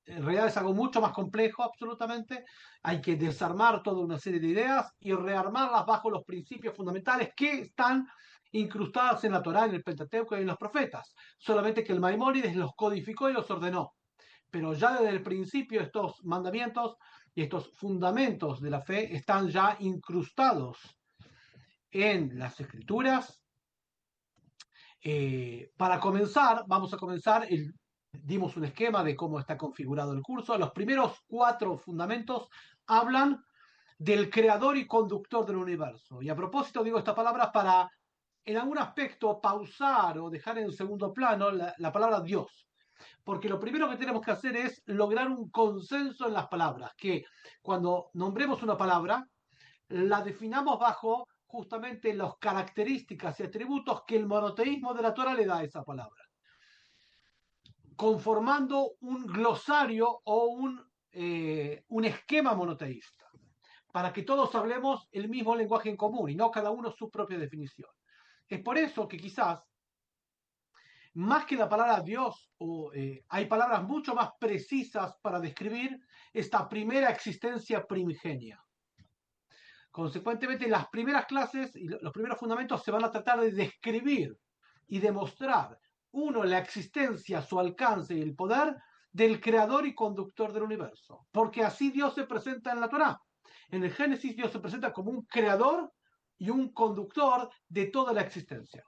en realidad es algo mucho más complejo, absolutamente. Hay que desarmar toda una serie de ideas y rearmarlas bajo los principios fundamentales que están incrustadas en la Torá, en el Pentateuco y en los profetas. Solamente que el Maimónides los codificó y los ordenó. Pero ya desde el principio estos mandamientos y estos fundamentos de la fe están ya incrustados en las escrituras. Para comenzar, vamos a comenzar, dimos un esquema de cómo está configurado el curso. Los primeros cuatro fundamentos hablan del creador y conductor del universo. Y a propósito digo esta palabra para, en algún aspecto, pausar o dejar en segundo plano la palabra Dios. Porque lo primero que tenemos que hacer es lograr un consenso en las palabras, que cuando nombremos una palabra, la definamos bajo justamente las características y atributos que el monoteísmo de la Torah le da a esa palabra, conformando un glosario o un esquema monoteísta, para que todos hablemos el mismo lenguaje en común y no cada uno su propia definición. Es por eso que quizás, más que la palabra Dios, hay palabras mucho más precisas para describir esta primera existencia primigenia. Consecuentemente, las primeras clases y los primeros fundamentos se van a tratar de describir y demostrar, uno, la existencia, su alcance y el poder del creador y conductor del universo. Porque así Dios se presenta en la Torá. En el Génesis Dios se presenta como un creador y un conductor de toda la existencia.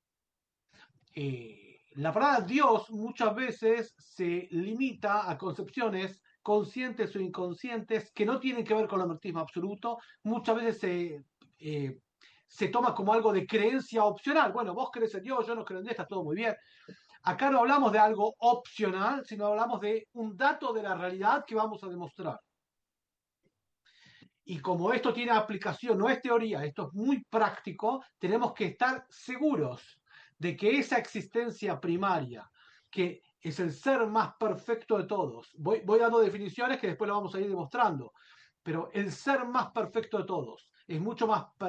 La palabra Dios muchas veces se limita a concepciones conscientes o inconscientes que no tienen que ver con el monoteísmo absoluto. Muchas veces se toma como algo de creencia opcional. Bueno, vos crees en Dios, yo no creo en Dios, está todo muy bien. Acá no hablamos de algo opcional, sino hablamos de un dato de la realidad que vamos a demostrar. Y como esto tiene aplicación, no es teoría, esto es muy práctico, tenemos que estar seguros de que esa existencia primaria, que es el ser más perfecto de todos, voy dando definiciones que después lo vamos a ir demostrando, pero el ser más perfecto de todos es mucho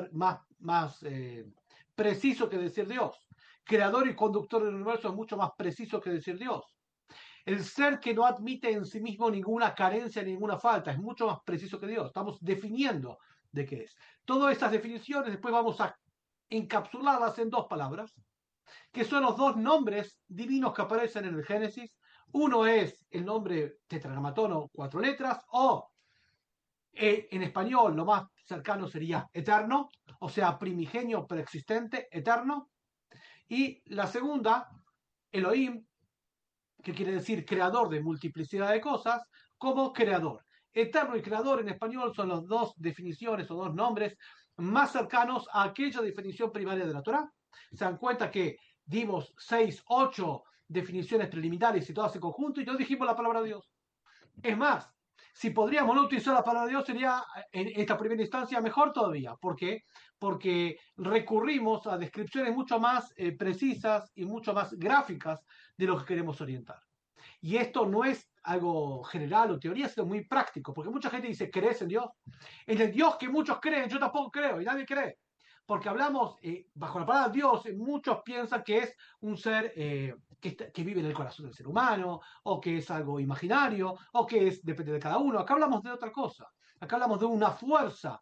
más preciso que decir Dios. Creador y conductor del universo es mucho más preciso que decir Dios. El ser que no admite en sí mismo ninguna carencia, ninguna falta, es mucho más preciso que Dios. Estamos definiendo de qué es. Todas estas definiciones después vamos a encapsularlas en dos palabras, que son los dos nombres divinos que aparecen en el Génesis. Uno es el nombre tetragramatón, cuatro letras, o en español lo más cercano sería eterno, o sea, primigenio, preexistente, eterno. Y la segunda, Elohim, que quiere decir creador de multiplicidad de cosas, como creador. Eterno y creador en español son las dos definiciones o dos nombres más cercanos a aquella definición primaria de la Torah. Se dan cuenta que dimos 6, 8 definiciones preliminares y todas en conjunto y no dijimos la palabra Dios. Es más, si podríamos no utilizar la palabra Dios sería en esta primera instancia mejor todavía. ¿Por qué? Porque recurrimos a descripciones mucho más precisas y mucho más gráficas de lo que queremos orientar. Y esto no es algo general o teoría, sino muy práctico, porque mucha gente dice, ¿crees en Dios? En el Dios que muchos creen, yo tampoco creo y nadie cree. Porque hablamos, bajo la palabra Dios, muchos piensan que es un ser que vive en el corazón del ser humano, o que es algo imaginario, o que es, depende de cada uno. Acá hablamos de otra cosa. Acá hablamos de una fuerza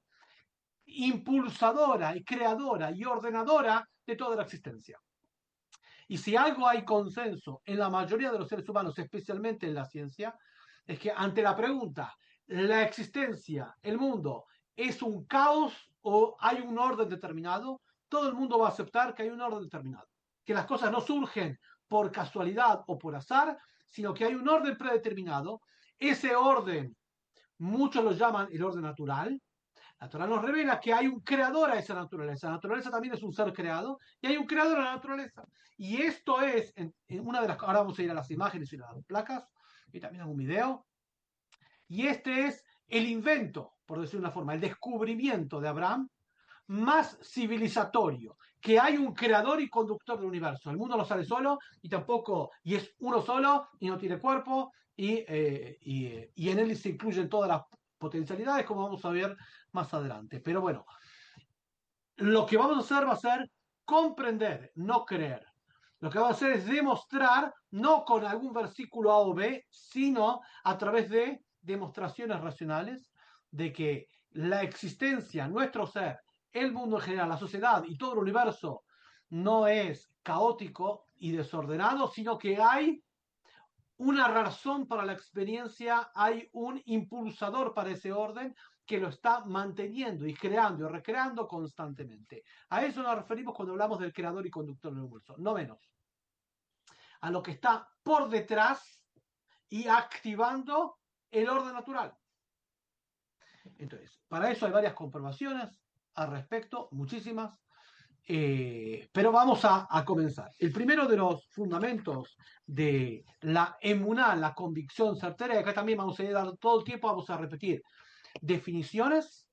impulsadora y creadora y ordenadora de toda la existencia. Y si algo hay consenso en la mayoría de los seres humanos, especialmente en la ciencia, es que ante la pregunta, ¿la existencia, el mundo, es un caos o hay un orden determinado? Todo el mundo va a aceptar que hay un orden determinado. Que las cosas no surgen por casualidad o por azar, sino que hay un orden predeterminado. Ese orden, muchos lo llaman el orden natural, la Torah nos revela que hay un creador a esa naturaleza. La naturaleza también es un ser creado y hay un creador a la naturaleza. Y esto es, en una de las. Ahora vamos a ir a las imágenes y las placas y también a un video. Y este es el invento, por decir una forma, el descubrimiento de Abraham más civilizatorio, que hay un creador y conductor del universo. El mundo no sale solo y tampoco, y es uno solo y no tiene cuerpo y en él se incluyen todas las potencialidades, como vamos a ver más adelante. Pero bueno, lo que vamos a hacer va a ser comprender, no creer. Lo que va a hacer es demostrar, no con algún versículo A o B, sino a través de demostraciones racionales de que la existencia, nuestro ser, el mundo en general, la sociedad y todo el universo no es caótico y desordenado, sino que hay una razón para la experiencia, hay un impulsador para ese orden que lo está manteniendo y creando y recreando constantemente. A eso nos referimos cuando hablamos del creador y conductor del universo, no menos. A lo que está por detrás y activando el orden natural. Entonces, para eso hay varias comprobaciones al respecto, muchísimas. Pero vamos a comenzar. El primero de los fundamentos de la emuná, la convicción certera, y acá también vamos a ir a todo el tiempo, vamos a repetir definiciones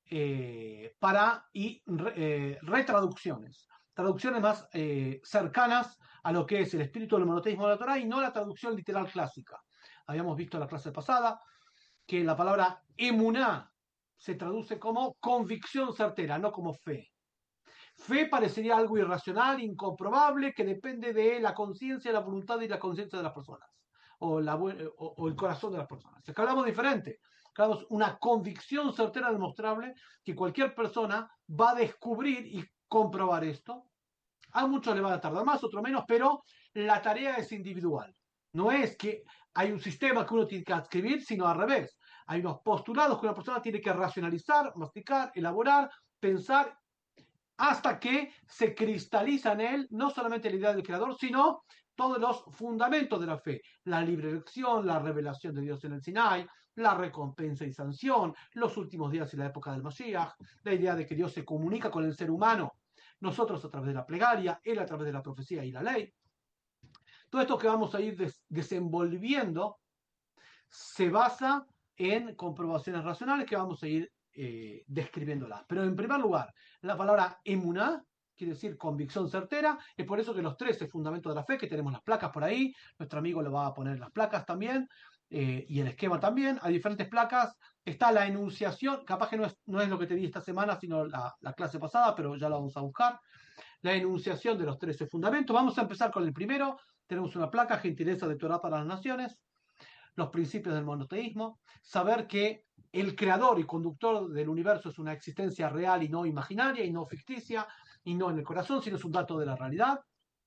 y retraducciones. Traducciones más cercanas a lo que es el espíritu del monoteísmo de la Torah y no la traducción literal clásica. Habíamos visto en la clase pasada que la palabra emuná se traduce como convicción certera, no como fe. Fe parecería algo irracional, incomprobable, que depende de la conciencia, la voluntad y la conciencia de las personas, o el corazón de las personas. Acá hablamos diferente, hablamos una convicción certera, demostrable, que cualquier persona va a descubrir y comprobar esto. A muchos le va a tardar más, otro menos, pero la tarea es individual. No es que hay un sistema que uno tiene que adscribir, sino al revés. Hay unos postulados que una persona tiene que racionalizar, masticar, elaborar, pensar hasta que se cristaliza en él no solamente la idea del creador, sino todos los fundamentos de la fe, la libre elección, la revelación de Dios en el Sinai, la recompensa y sanción, los últimos días y la época del Mashiach, la idea de que Dios se comunica con el ser humano, nosotros a través de la plegaria, él a través de la profecía y la ley. Todo esto que vamos a ir desenvolviendo se basa en comprobaciones racionales que vamos a ir describiéndolas. Pero en primer lugar, la palabra emuná quiere decir convicción certera, es por eso que los 13 fundamentos de la fe, que tenemos las placas por ahí, nuestro amigo le va a poner las placas también, y el esquema también, hay diferentes placas, está la enunciación, capaz que no es lo que te di esta semana, sino la clase pasada, pero ya la vamos a buscar, la enunciación de los 13 fundamentos. Vamos a empezar con el primero, tenemos una placa, gentileza de Torah para las naciones, los principios del monoteísmo, saber que el creador y conductor del universo es una existencia real y no imaginaria y no ficticia y no en el corazón, sino es un dato de la realidad.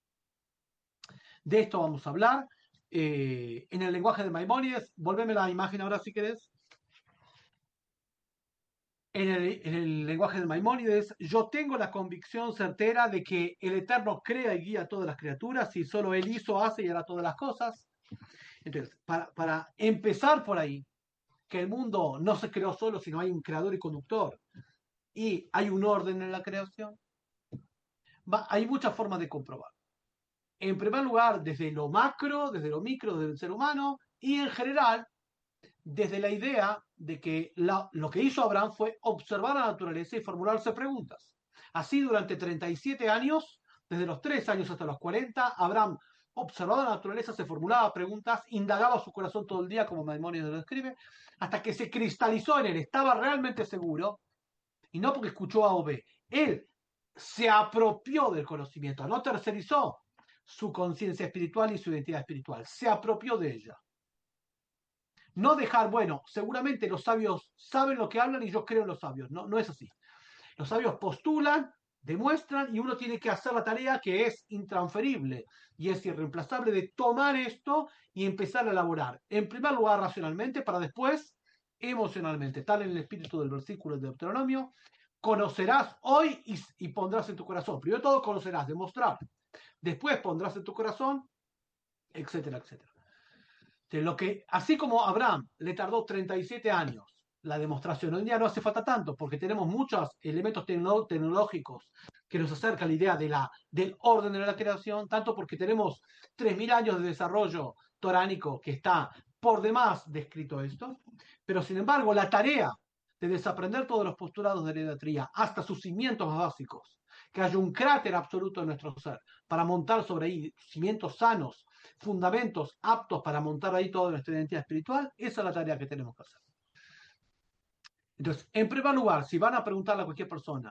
De esto vamos a hablar. En el lenguaje de Maimónides, volveme la imagen ahora si querés. En el lenguaje de Maimónides, yo tengo la convicción certera de que el Eterno crea y guía a todas las criaturas y solo Él hizo, hace y hará todas las cosas. Entonces, para empezar por ahí, que el mundo no se creó solo, sino hay un creador y conductor, y hay un orden en la creación, hay muchas formas de comprobar. En primer lugar, desde lo macro, desde lo micro, desde el ser humano, y en general, desde la idea de que lo que hizo Abraham fue observar la naturaleza y formularse preguntas. Así, durante 37 años, desde los 3 años hasta los 40, Abraham observaba la naturaleza, se formulaba preguntas, indagaba su corazón todo el día, como Maimónides lo describe, hasta que se cristalizó en él, estaba realmente seguro, y no porque escuchó A o B, él se apropió del conocimiento, no tercerizó su conciencia espiritual y su identidad espiritual, se apropió de ella. No dejar, bueno, seguramente los sabios saben lo que hablan y yo creo en los sabios. No, no es así. Los sabios postulan, demuestran y uno tiene que hacer la tarea que es intransferible y es irreemplazable de tomar esto y empezar a elaborar. En primer lugar, racionalmente, para después, emocionalmente. Tal en el espíritu del versículo de Deuteronomio. Conocerás hoy y pondrás en tu corazón. Primero todo conocerás, demostrar. Después pondrás en tu corazón, etcétera, etcétera. Lo que, así como Abraham le tardó 37 años la demostración, hoy en día no hace falta tanto, porque tenemos muchos elementos tecnológicos que nos acercan a la idea del orden de la creación, tanto porque tenemos 3.000 años de desarrollo toránico que está por demás descrito esto, pero sin embargo la tarea de desaprender todos los postulados de la idolatría hasta sus cimientos más básicos, que haya un cráter absoluto en nuestro ser, para montar sobre ahí cimientos sanos, fundamentos aptos para montar ahí toda nuestra identidad espiritual, esa es la tarea que tenemos que hacer. Entonces, en primer lugar, si van a preguntarle a cualquier persona,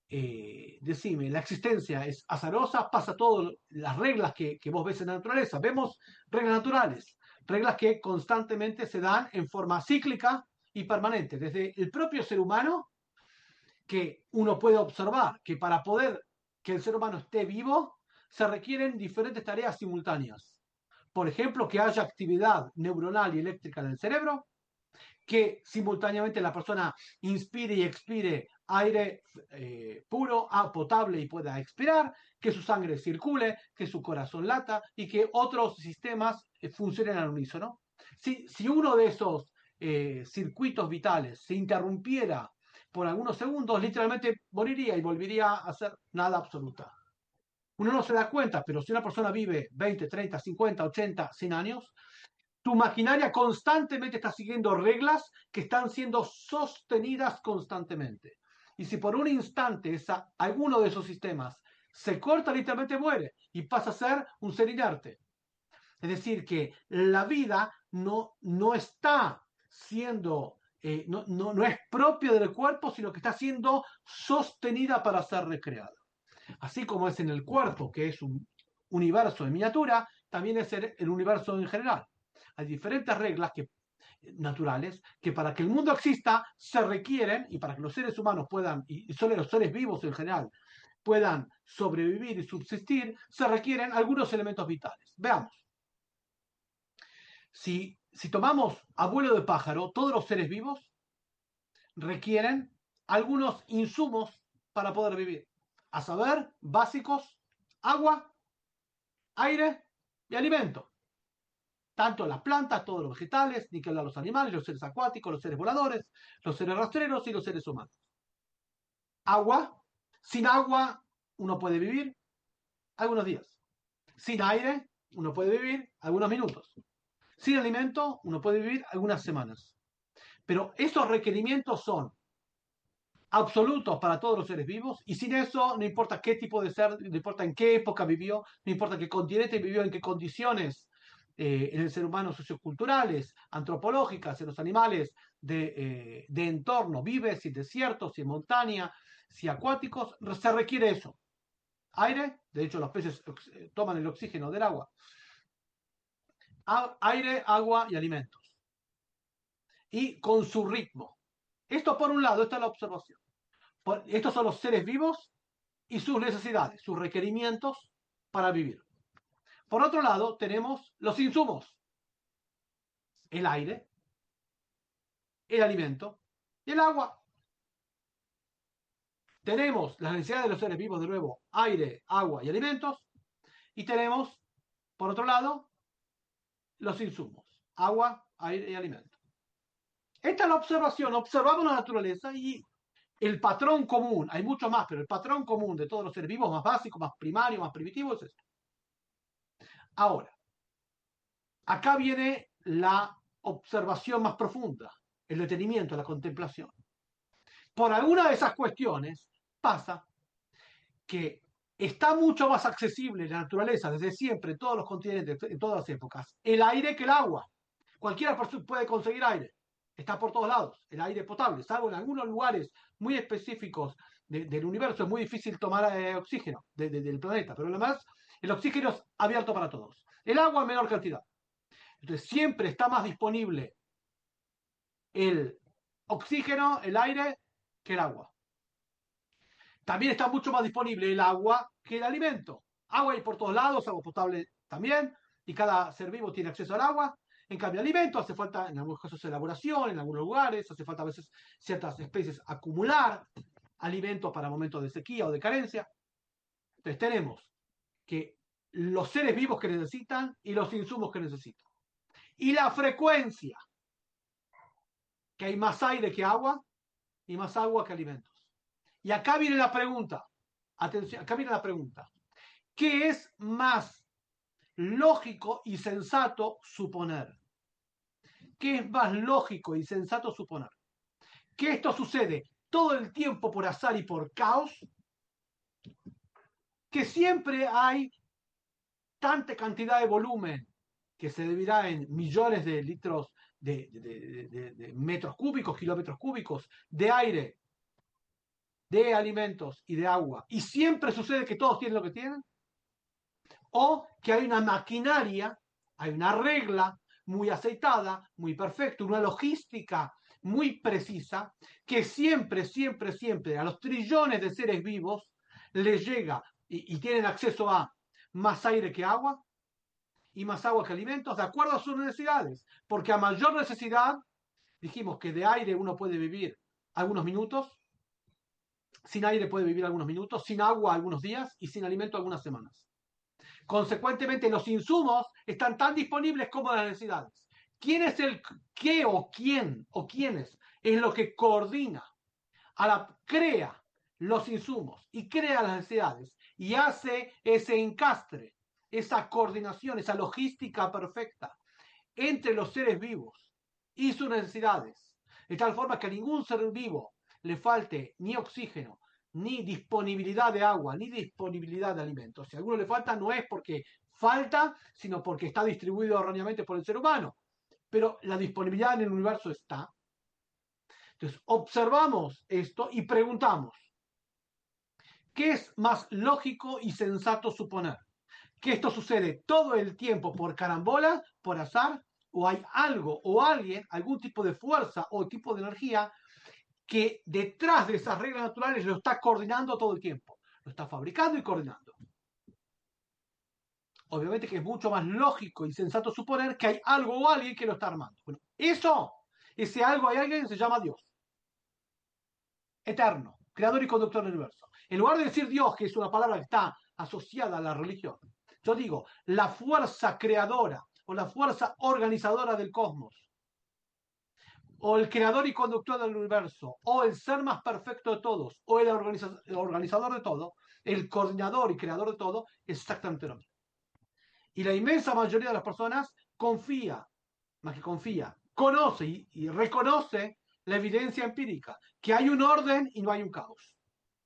decime, la existencia es azarosa, pasa todo, las reglas que vos ves en la naturaleza. Vemos reglas naturales, reglas que constantemente se dan en forma cíclica y permanente. Desde el propio ser humano, que uno puede observar que para poder que el ser humano esté vivo, se requieren diferentes tareas simultáneas. Por ejemplo, que haya actividad neuronal y eléctrica en el cerebro, que simultáneamente la persona inspire y expire aire puro, potable y pueda expirar, que su sangre circule, que su corazón lata y que otros sistemas funcionen al unísono. Si uno de esos circuitos vitales se interrumpiera por algunos segundos, literalmente moriría y volvería a ser nada absoluta. Uno no se da cuenta, pero si una persona vive 20, 30, 50, 80, 100 años, tu maquinaria constantemente está siguiendo reglas que están siendo sostenidas constantemente. Y si por un instante alguno de esos sistemas se corta, literalmente muere y pasa a ser un ser inerte. Es decir, que la vida no está siendo, no es propia del cuerpo, sino que está siendo sostenida para ser recreada. Así como es en el cuerpo, que es un universo en miniatura, también es el universo en general. Hay diferentes reglas naturales que para que el mundo exista se requieren, y para que los seres humanos puedan, y solo los seres vivos en general, puedan sobrevivir y subsistir, se requieren algunos elementos vitales. Veamos. Si tomamos abuelo de pájaro, todos los seres vivos requieren algunos insumos para poder vivir. A saber, básicos, agua, aire y alimento. Tanto las plantas, todos los vegetales, ni que hablar los animales, los seres acuáticos, los seres voladores, los seres rastreros y los seres humanos. Agua. Sin agua uno puede vivir algunos días. Sin aire uno puede vivir algunos minutos. Sin alimento uno puede vivir algunas semanas. Pero esos requerimientos son absolutos para todos los seres vivos y sin eso no importa qué tipo de ser, no importa en qué época vivió, no importa qué continente vivió, en qué condiciones en el ser humano socioculturales, antropológicas, en los animales de entorno, vive, si desierto, si montaña, si acuáticos, se requiere eso. Aire, de hecho los peces toman el oxígeno del agua. Aire, agua y alimentos. Y con su ritmo. Esto por un lado, esta es la observación. Estos son los seres vivos y sus necesidades, sus requerimientos para vivir. Por otro lado, tenemos los insumos, el aire, el alimento y el agua. Tenemos las necesidades de los seres vivos, de nuevo, aire, agua y alimentos. Y tenemos, por otro lado, los insumos, agua, aire y alimento. Esta es la observación. Observamos la naturaleza y el patrón común, hay mucho más, pero el patrón común de todos los seres vivos, más básico, más primario, más primitivo, es esto. Ahora, acá viene la observación más profunda, el detenimiento, la contemplación. Por alguna de esas cuestiones pasa que está mucho más accesible la naturaleza desde siempre, en todos los continentes, en todas las épocas, el aire que el agua. Cualquiera puede conseguir aire, está por todos lados, el aire potable, salvo en algunos lugares muy específicos del universo, es muy difícil tomar oxígeno del planeta, pero además el oxígeno es abierto para todos. El agua en menor cantidad. Entonces siempre está más disponible el oxígeno, el aire, que el agua. También está mucho más disponible el agua que el alimento. Agua hay por todos lados, agua potable también, y cada ser vivo tiene acceso al agua. En cambio, alimento hace falta en algunos casos elaboración, en algunos lugares, hace falta a veces ciertas especies acumular alimento para momentos de sequía o de carencia. Entonces tenemos que los seres vivos que necesitan y los insumos que necesitan. Y la frecuencia, que hay más aire que agua y más agua que alimentos. Y acá viene la pregunta, atención, acá viene la pregunta. ¿Qué es más lógico y sensato suponer? ¿Qué es más lógico y sensato suponer? ¿Que esto sucede todo el tiempo por azar y por caos? ¿Que siempre hay tanta cantidad de volumen que se dividirá en millones de litros de metros cúbicos, kilómetros cúbicos de aire de alimentos y de agua, y siempre sucede que todos tienen lo que tienen, o que hay una maquinaria, hay una regla muy aceitada, muy perfecta, una logística muy precisa, que siempre, siempre, siempre a los trillones de seres vivos les llega y tienen acceso a más aire que agua y más agua que alimentos, de acuerdo a sus necesidades, porque a mayor necesidad, dijimos que de aire uno puede vivir algunos minutos, sin aire puede vivir algunos minutos, sin agua algunos días y sin alimento algunas semanas. Consecuentemente, los insumos están tan disponibles como las necesidades. ¿Quién es el qué o quién o quiénes? Es lo que coordina, crea los insumos y crea las necesidades y hace ese encastre, esa coordinación, esa logística perfecta entre los seres vivos y sus necesidades, de tal forma que a ningún ser vivo le falte ni oxígeno, ni disponibilidad de agua, ni disponibilidad de alimentos. Si a alguno le falta, no es porque falta, sino porque está distribuido erróneamente por el ser humano. Pero la disponibilidad en el universo está. Entonces, observamos esto y preguntamos, ¿qué es más lógico y sensato suponer? ¿Que esto sucede todo el tiempo por carambola, por azar, o hay algo o alguien, algún tipo de fuerza o tipo de energía que detrás de esas reglas naturales lo está coordinando todo el tiempo? Lo está fabricando y coordinando. Obviamente que es mucho más lógico y sensato suponer que hay algo o alguien que lo está armando. Bueno, ese algo hay alguien se llama Dios. Eterno, creador y conductor del universo. En lugar de decir Dios, que es una palabra que está asociada a la religión, yo digo la fuerza creadora o la fuerza organizadora del cosmos, o el creador y conductor del universo, o el ser más perfecto de todos, o el organizador de todo, el coordinador y creador de todo, es exactamente lo mismo. Y la inmensa mayoría de las personas confía, más que confía, conoce y reconoce la evidencia empírica, que hay un orden y no hay un caos.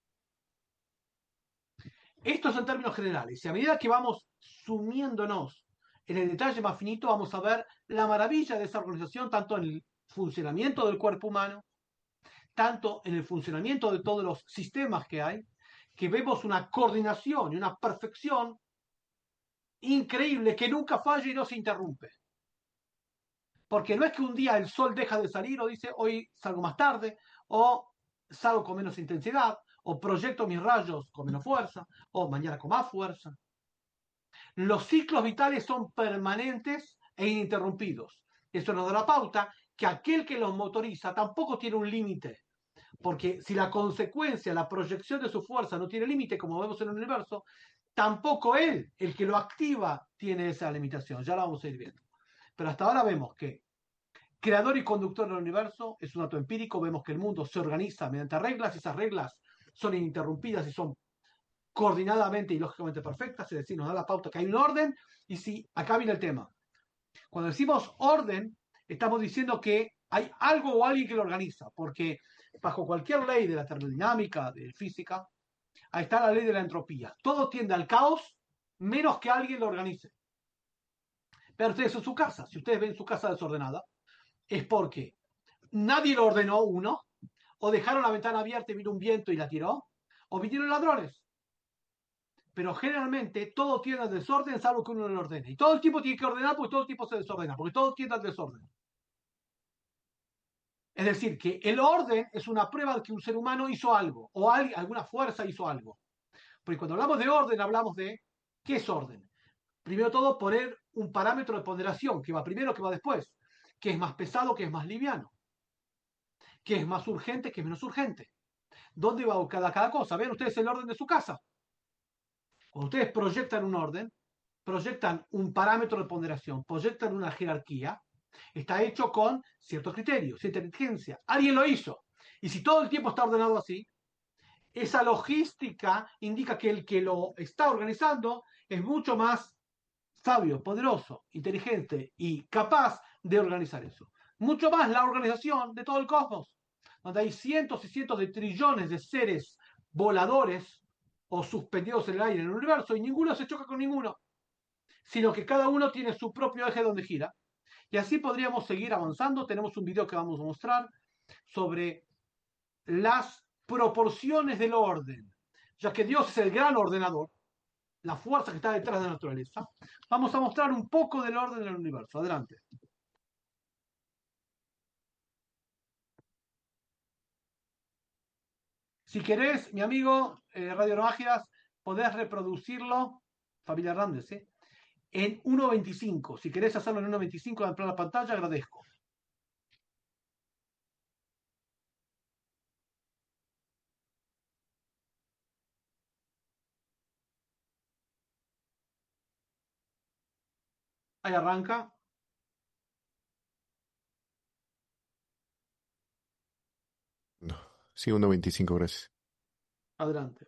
Esto es en términos generales. Y a medida que vamos sumiéndonos en el detalle más finito, vamos a ver la maravilla de esa organización, tanto en el funcionamiento del cuerpo humano, tanto en el funcionamiento de todos los sistemas que hay, que vemos una coordinación y una perfección increíble que nunca falla y no se interrumpe. Porque no es que un día el sol deja de salir o dice hoy salgo más tarde, o salgo con menos intensidad, o proyecto mis rayos con menos fuerza, o mañana con más fuerza. Los ciclos vitales son permanentes e ininterrumpidos. Eso nos da la pauta que aquel que los motoriza tampoco tiene un límite. Porque si la consecuencia, la proyección de su fuerza no tiene límite, como vemos en el universo, tampoco él, el que lo activa, tiene esa limitación. Ya la vamos a ir viendo. Pero hasta ahora vemos que creador y conductor del universo es un dato empírico. Vemos que el mundo se organiza mediante reglas y esas reglas son ininterrumpidas y son coordinadamente y lógicamente perfectas, es decir, nos da la pauta que hay un orden. Y si acá viene el tema, cuando decimos orden, estamos diciendo que hay algo o alguien que lo organiza, porque bajo cualquier ley de la termodinámica, de física, ahí está la ley de la entropía. Todo tiende al caos, menos que alguien lo organice. Pero ustedes en su casa, si ustedes ven su casa desordenada, es porque nadie lo ordenó uno, o dejaron la ventana abierta y vino un viento y la tiró, o vinieron ladrones. Pero generalmente todo tiende al desorden salvo que uno lo ordene. Y todo el tiempo tiene que ordenar porque todo el tiempo se desordena, porque todo tiende al desorden. Es decir, que el orden es una prueba de que un ser humano hizo algo, o alguna fuerza hizo algo. Porque cuando hablamos de orden, hablamos de ¿qué es orden? Primero todo, poner un parámetro de ponderación, que va primero, que va después, que es más pesado, que es más liviano, que es más urgente, que es menos urgente. ¿Dónde va cada cosa? Vean ustedes el orden de su casa. Cuando ustedes proyectan un orden, proyectan un parámetro de ponderación, proyectan una jerarquía, está hecho con ciertos criterios, cierta inteligencia. Alguien lo hizo. Y si todo el tiempo está ordenado así, esa logística indica que el que lo está organizando es mucho más sabio, poderoso, inteligente y capaz de organizar eso. Mucho más la organización de todo el cosmos, donde hay cientos y cientos de trillones de seres voladores o suspendidos en el aire en el universo y ninguno se choca con ninguno, sino que cada uno tiene su propio eje donde gira. Y así podríamos seguir avanzando. Tenemos un video que vamos a mostrar sobre las proporciones del orden, ya que Dios es el gran ordenador, la fuerza que está detrás de la naturaleza, vamos a mostrar un poco del orden del universo. Adelante. Si querés, mi amigo Radio Novágidas, podés reproducirlo, familia Hernández, en 1.25. Si querés hacerlo en 1.25 en la pantalla, agradezco. Ahí arranca. No. Sí, 1.25, gracias. Adelante.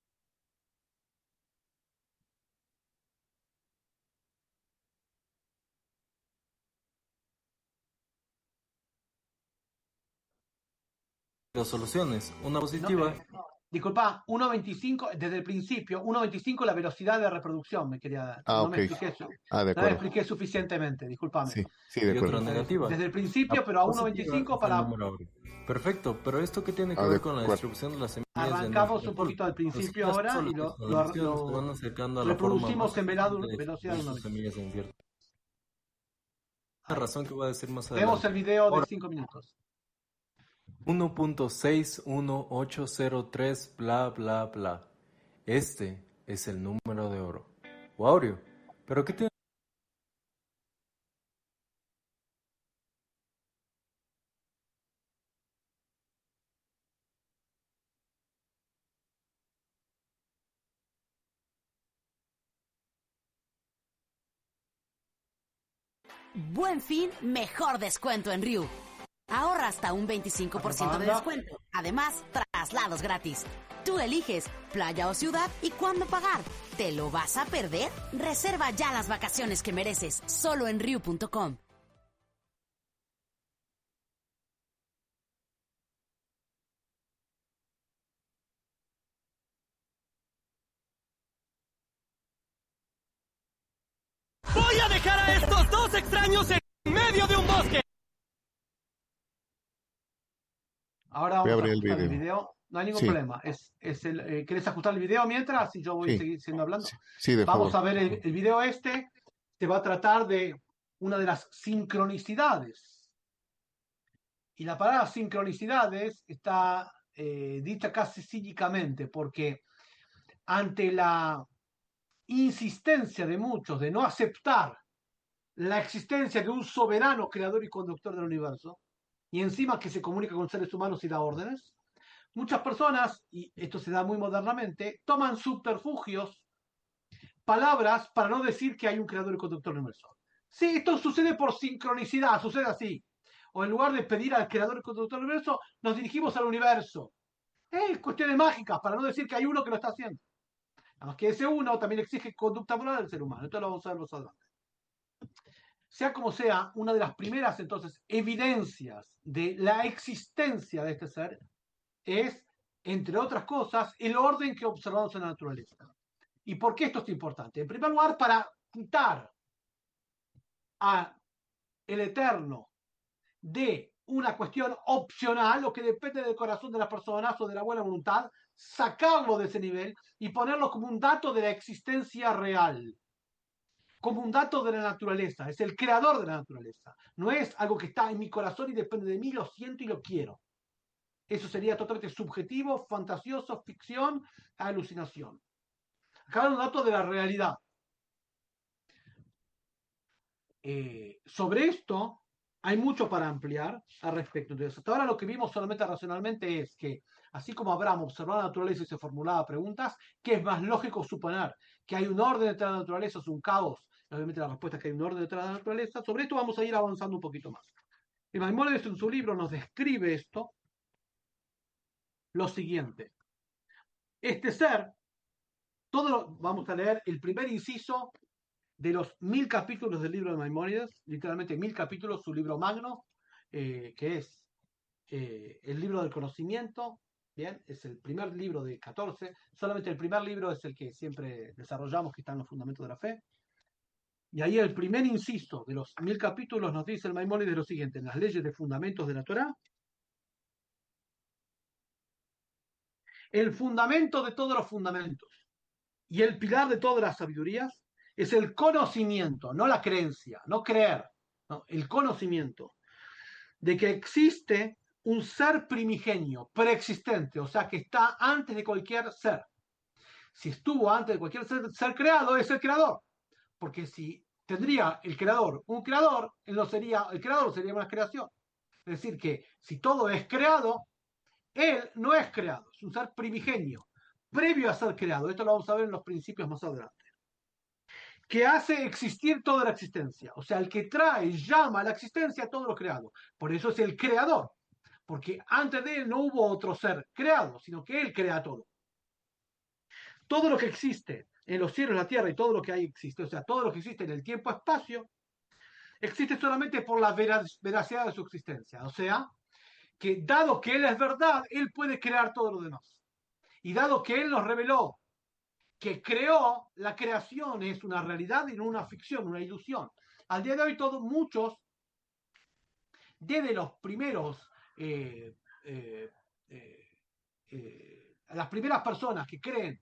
Dos soluciones, una No, positiva. disculpa, 1.25, desde el principio, 1.25 la velocidad de reproducción, me quería dar. Ah, No ok. me expliqué, Ah, de no me acuerdo. expliqué suficientemente, discúlpame. Sí, sí, de Y otra acuerdo. negativa. Desde el La principio, pero a positiva 1.25 es el para... número áureo. Perfecto, pero ¿esto qué tiene que Ah, de ver con la acuerdo. distribución de las semillas de Arrancamos energía un azul? poquito al Las principio semillas ahora y solares con la misión se van acercando a la forma más reproducimos en eficiente de velocidad distribuir de sus 1.25. semillas en invierno. Una Ahí. razón que voy a decir más Vemos adelante. el video de Ahora, 5 minutos. 1.61803 bla bla bla. Este es el número de oro. O áureo. ¿Pero qué tiene? Buen Fin, mejor descuento en Ryu. Ahorra hasta un 25% de descuento. Además, traslados gratis. Tú eliges playa o ciudad y cuándo pagar. ¿Te lo vas a perder? Reserva ya las vacaciones que mereces, solo en Ryu.com. ¡Voy a dejar a estos dos extraños en medio de un bosque! Ahora Voy a vamos a abrir el ajustar el video. video. No hay ningún Sí, problema. ¿Querés ajustar el video mientras? Y yo voy a sí, seguir siendo hablando. sí, sí, de Vamos favor. a ver el video este. Se va a tratar de una de las sincronicidades. Y la palabra sincronicidades está dicha casi cínicamente, porque ante la insistencia de muchos de no aceptar la existencia de un soberano creador y conductor del universo, y encima que se comunica con seres humanos y da órdenes, muchas personas, y esto se da muy modernamente, toman subterfugios, palabras, para no decir que hay un creador y conductor del universo. Sí, esto sucede por sincronicidad, sucede así. O en lugar de pedir al creador y conductor del universo, nos dirigimos al universo. Cuestiones mágicas, para no decir que hay uno que lo está haciendo. Además que ese uno también exige conducta moral del ser humano. Esto lo vamos a ver más adelante. Sea como sea, una de las primeras entonces evidencias de la existencia de este ser es, entre otras cosas, el orden que observamos en la naturaleza. ¿Y por qué esto es importante? En primer lugar, para quitar a el eterno de una cuestión opcional o que depende del corazón de las personas o de la buena voluntad, sacarlo de ese nivel y ponerlo como un dato de la existencia real, como un dato de la naturaleza. Es el creador de la naturaleza. No es algo que está en mi corazón y depende de mí, lo siento y lo quiero. Eso sería totalmente subjetivo, fantasioso, ficción, alucinación. Acá un dato de la realidad. Sobre esto hay mucho para ampliar al respecto. Entonces, hasta ahora lo que vimos solamente racionalmente es que, así como Abraham observaba la naturaleza y se formulaba preguntas, ¿qué es más lógico suponer? Que hay un orden detrás de la naturaleza, es un caos. Obviamente la respuesta es que hay un orden detrás de la naturaleza. Sobre esto vamos a ir avanzando un poquito más. Y Maimónides en su libro nos describe esto, lo siguiente. Este ser, vamos a leer el primer inciso de los 1000 capítulos del libro de Maimónides, literalmente 1000 capítulos, su libro magno, que es el libro del conocimiento, bien, es el primer libro de 14, solamente el primer libro es el que siempre desarrollamos, que está en los fundamentos de la fe. Y ahí el primer inciso de los 1000 capítulos nos dice el Maimónides lo siguiente: en las leyes de fundamentos de la Torá, el fundamento de todos los fundamentos y el pilar de todas las sabidurías es el conocimiento, no la creencia, no creer, no, el conocimiento de que existe un ser primigenio, preexistente, o sea, que está antes de cualquier ser. Si estuvo antes de cualquier ser creado, es el creador. Porque si tendría el creador un creador, el creador sería una creación. Es decir, que si todo es creado, él no es creado, es un ser primigenio, previo a ser creado. Esto lo vamos a ver en los principios más adelante. Que hace existir toda la existencia. O sea, el que trae, llama a la existencia todo lo creado. Por eso es el creador. Porque antes de él no hubo otro ser creado, sino que él crea todo. Todo lo que existe en los cielos, la tierra y todo lo que hay existe, o sea, todo lo que existe en el tiempo-espacio, existe solamente por la veracidad de su existencia. O sea, que dado que Él es verdad, Él puede crear todo lo demás. Y dado que Él nos reveló que creó, la creación es una realidad y no una ficción, una ilusión. Al día de hoy, muchos, desde los primeros, las primeras personas que creen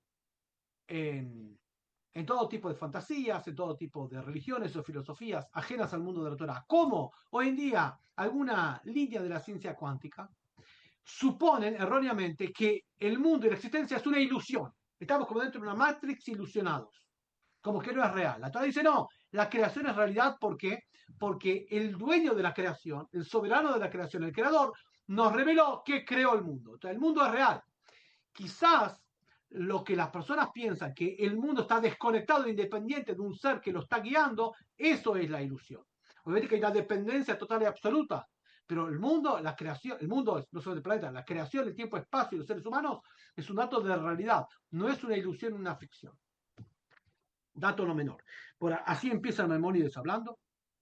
en todo tipo de fantasías, en todo tipo de religiones o filosofías ajenas al mundo de la Torah, como hoy en día alguna línea de la ciencia cuántica, suponen erróneamente que el mundo y la existencia es una ilusión. Estamos como dentro de una matrix ilusionados, como que no es real. La Torah dice, no, la creación es realidad. ¿Por qué? Porque el dueño de la creación, el soberano de la creación, el creador, nos reveló que creó el mundo. Entonces, el mundo es real. Quizás lo que las personas piensan, que el mundo está desconectado e independiente de un ser que lo está guiando, eso es la ilusión. Obviamente que hay una dependencia total y absoluta, pero el mundo, la creación, el mundo no solo el planeta, la creación, el tiempo, espacio y los seres humanos es un dato de realidad, no es una ilusión, una ficción. Dato no menor. Así empieza Maimónides hablando.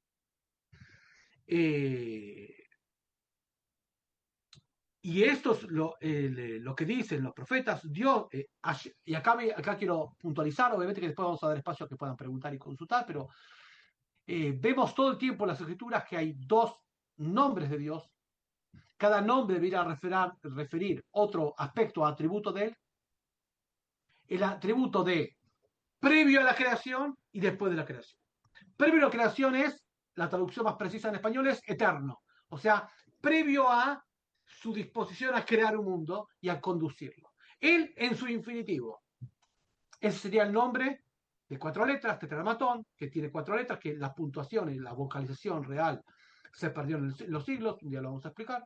Y esto es lo que dicen los profetas. Dios, y acá quiero puntualizar, obviamente que después vamos a dar espacio a que puedan preguntar y consultar, pero vemos todo el tiempo en las escrituras que hay dos nombres de Dios. Cada nombre debería referir otro aspecto o atributo de él. El atributo de previo a la creación y después de la creación. Previo a la creación es, la traducción más precisa en español es eterno. O sea, previo a su disposición a crear un mundo y a conducirlo. Él en su infinitivo. Ese sería el nombre de 4 letras, tetragramatón, que tiene 4 letras, que la puntuación y la vocalización real se perdió en los siglos, un día lo vamos a explicar.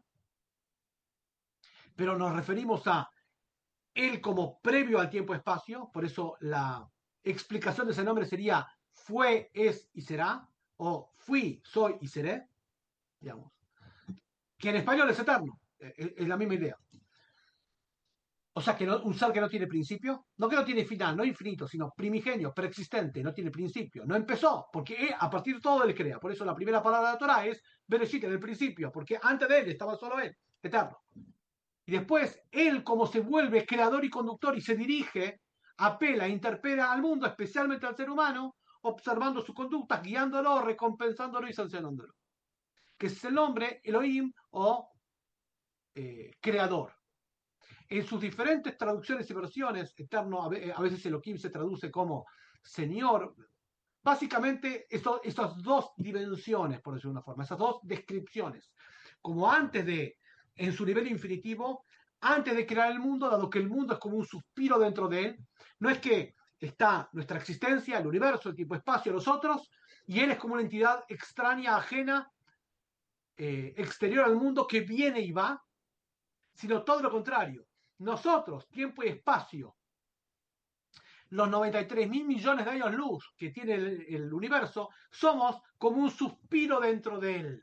Pero nos referimos a él como previo al tiempo-espacio, por eso la explicación de ese nombre sería fue, es y será, o fui, soy y seré, digamos. Que en español es eterno, es la misma idea. O sea, que un ser que no tiene principio, no que no tiene final, no infinito, sino primigenio, preexistente, no tiene principio, no empezó, porque a partir de todo él crea. Por eso la primera palabra de la Torah es Bereshit, en el principio, porque antes de él estaba solo él, eterno. Y después él, como se vuelve creador y conductor y se dirige, apela, interpela al mundo, especialmente al ser humano, observando sus conductas, guiándolo, recompensándolo y sancionándolo. Que es el nombre Elohim o creador. En sus diferentes traducciones y versiones, eterno, a veces Elohim se traduce como Señor. Básicamente, esas dos dimensiones, por decirlo de una forma, esas dos descripciones, como en su nivel infinitivo, antes de crear el mundo, dado que el mundo es como un suspiro dentro de él, no es que está nuestra existencia, el universo, el tiempo-espacio, los otros, y él es como una entidad extraña, ajena, exterior al mundo, que viene y va, sino todo lo contrario. Nosotros, tiempo y espacio, los 93.000 millones de años luz que tiene el universo, somos como un suspiro dentro de él.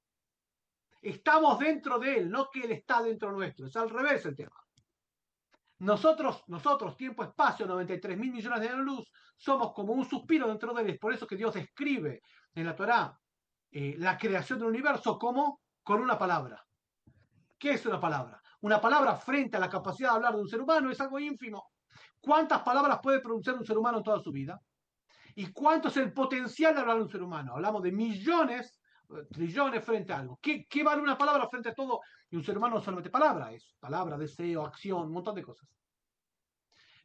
Estamos dentro de él, no que él está dentro nuestro. Es al revés el tema. Nosotros, tiempo, espacio, 93.000 millones de años luz, somos como un suspiro dentro de él. Es por eso que Dios escribe en la Torá la creación del universo como con una palabra. ¿Qué es una palabra? Una palabra frente a la capacidad de hablar de un ser humano es algo ínfimo. ¿Cuántas palabras puede pronunciar un ser humano en toda su vida? ¿Y cuánto es el potencial de hablar de un ser humano? Hablamos de millones, trillones frente a algo. ¿Qué vale una palabra frente a todo? Y un ser humano no solamente palabra, es palabra, deseo, acción, un montón de cosas.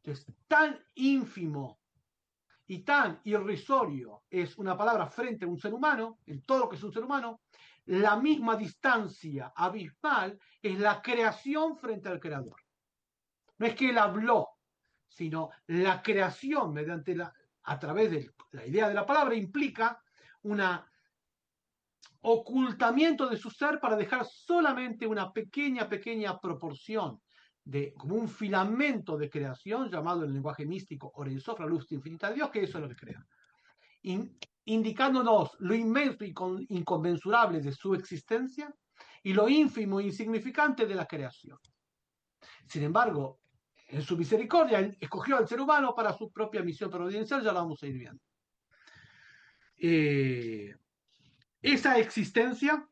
Entonces, tan ínfimo y tan irrisorio es una palabra frente a un ser humano, en todo lo que es un ser humano, la misma distancia abismal es la creación frente al creador. No es que él habló, sino la creación mediante a través de la idea de la palabra implica un ocultamiento de su ser para dejar solamente una pequeña proporción como un filamento de creación llamado en el lenguaje místico Orensofra, la luz infinita de Dios, que eso es lo que crea. Indicándonos lo inmenso y inconmensurable de su existencia y lo ínfimo e insignificante de la creación. Sin embargo, en su misericordia, él escogió al ser humano para su propia misión providencial, ya la vamos a ir viendo. Esa existencia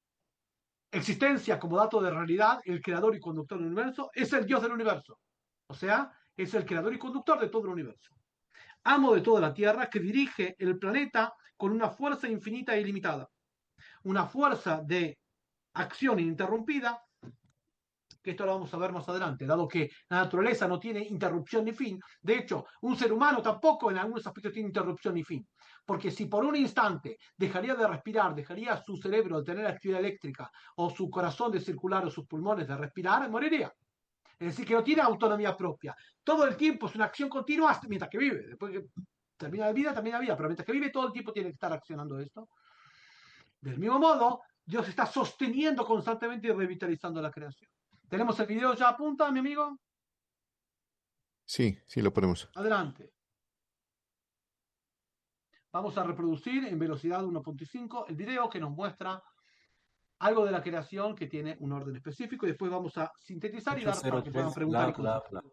como dato de realidad, el creador y conductor del universo, es el Dios del universo. O sea, es el creador y conductor de todo el universo. Amo de toda la Tierra, que dirige el planeta con una fuerza infinita e ilimitada. Una fuerza de acción ininterrumpida, que esto lo vamos a ver más adelante, dado que la naturaleza no tiene interrupción ni fin. De hecho, un ser humano tampoco en algunos aspectos tiene interrupción ni fin. Porque si por un instante dejaría de respirar, dejaría su cerebro de tener actividad eléctrica, o su corazón de circular, o sus pulmones de respirar, moriría. Es decir, que no tiene autonomía propia. Todo el tiempo es una acción continua hasta mientras que vive. Después que termina la vida, pero mientras que vive todo el tiempo tiene que estar accionando esto. Del mismo modo, Dios está sosteniendo constantemente y revitalizando la creación. ¿Tenemos el video ya a punta, mi amigo? Sí, lo ponemos. Adelante. Vamos a reproducir en velocidad 1.5 el video que nos muestra algo de la creación que tiene un orden específico y después vamos a sintetizar y dar para que puedan preguntar y consultar.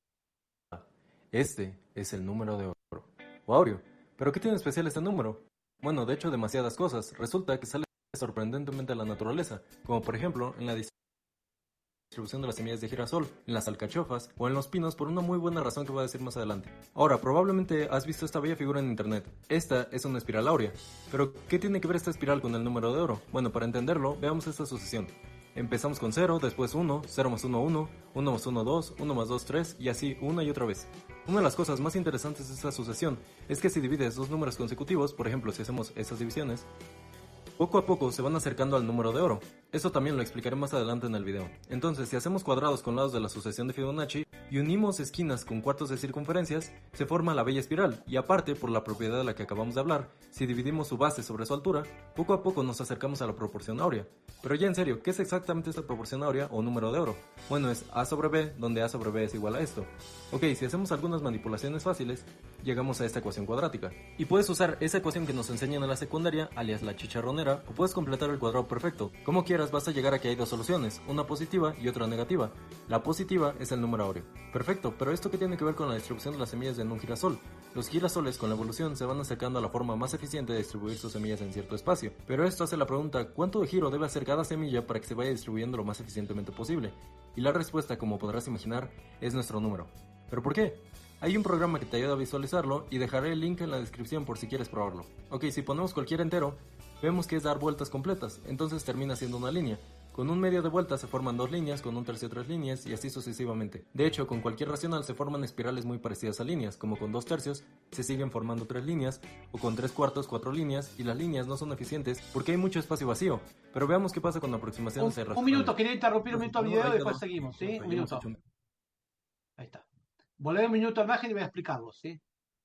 Este es el número de oro. Wow, ¿pero qué tiene especial este número? Bueno, de hecho, demasiadas cosas. Resulta que sale sorprendentemente a la naturaleza, como por ejemplo en la distribución de las semillas de girasol, en las alcachofas o en los pinos, por una muy buena razón que voy a decir más adelante. Ahora, probablemente has visto esta bella figura en internet. Esta es una espiral áurea. Pero, ¿qué tiene que ver esta espiral con el número de oro? Bueno, para entenderlo, veamos esta sucesión. Empezamos con 0, después 1, 0 más 1, 1, 1 más 1, 2, 1 más 2, 3 y así una y otra vez. Una de las cosas más interesantes de esta sucesión es que si divides dos números consecutivos, por ejemplo si hacemos estas divisiones, poco a poco se van acercando al número de oro. Eso también lo explicaré más adelante en el video. Entonces, si hacemos cuadrados con lados de la sucesión de Fibonacci y unimos esquinas con cuartos de circunferencias, se forma la bella espiral. Y aparte, por la propiedad de la que acabamos de hablar, si dividimos su base sobre su altura, poco a poco nos acercamos a la proporción áurea. Pero ya en serio, ¿qué es exactamente esta proporción áurea o número de oro? Bueno, es A sobre B, donde A sobre B es igual a esto. Ok, si hacemos algunas manipulaciones fáciles, llegamos a esta ecuación cuadrática. Y puedes usar esa ecuación que nos enseñan en la secundaria, alias la chicharronera, o puedes completar el cuadrado perfecto. Como quieras, basta llegar a que hay dos soluciones, una positiva y otra negativa. La positiva es el número áureo. Perfecto, pero ¿esto qué tiene que ver con la distribución de las semillas en un girasol? Los girasoles con la evolución se van acercando a la forma más eficiente de distribuir sus semillas en cierto espacio. Pero esto hace la pregunta, ¿cuánto de giro debe hacer cada semilla para que se vaya distribuyendo lo más eficientemente posible? Y la respuesta, como podrás imaginar, es nuestro número. ¿Pero por qué? Hay un programa que te ayuda a visualizarlo y dejaré el link en la descripción por si quieres probarlo. Ok, si ponemos cualquier entero, vemos que es dar vueltas completas, entonces termina siendo una línea. Con un medio de vuelta se forman dos líneas, con un tercio 3 líneas y así sucesivamente. De hecho, con cualquier racional se forman espirales muy parecidas a líneas, como con 2 tercios se siguen formando 3 líneas, o con 3 cuartos 4 líneas, y las líneas no son eficientes porque hay mucho espacio vacío. Pero veamos qué pasa con aproximaciones de racionales. Un minuto, quería interrumpir un minuto al video y después seguimos, ¿sí? Un minuto. Ahí está. Volvé un minuto a la imagen y voy a explicarlo, ¿sí?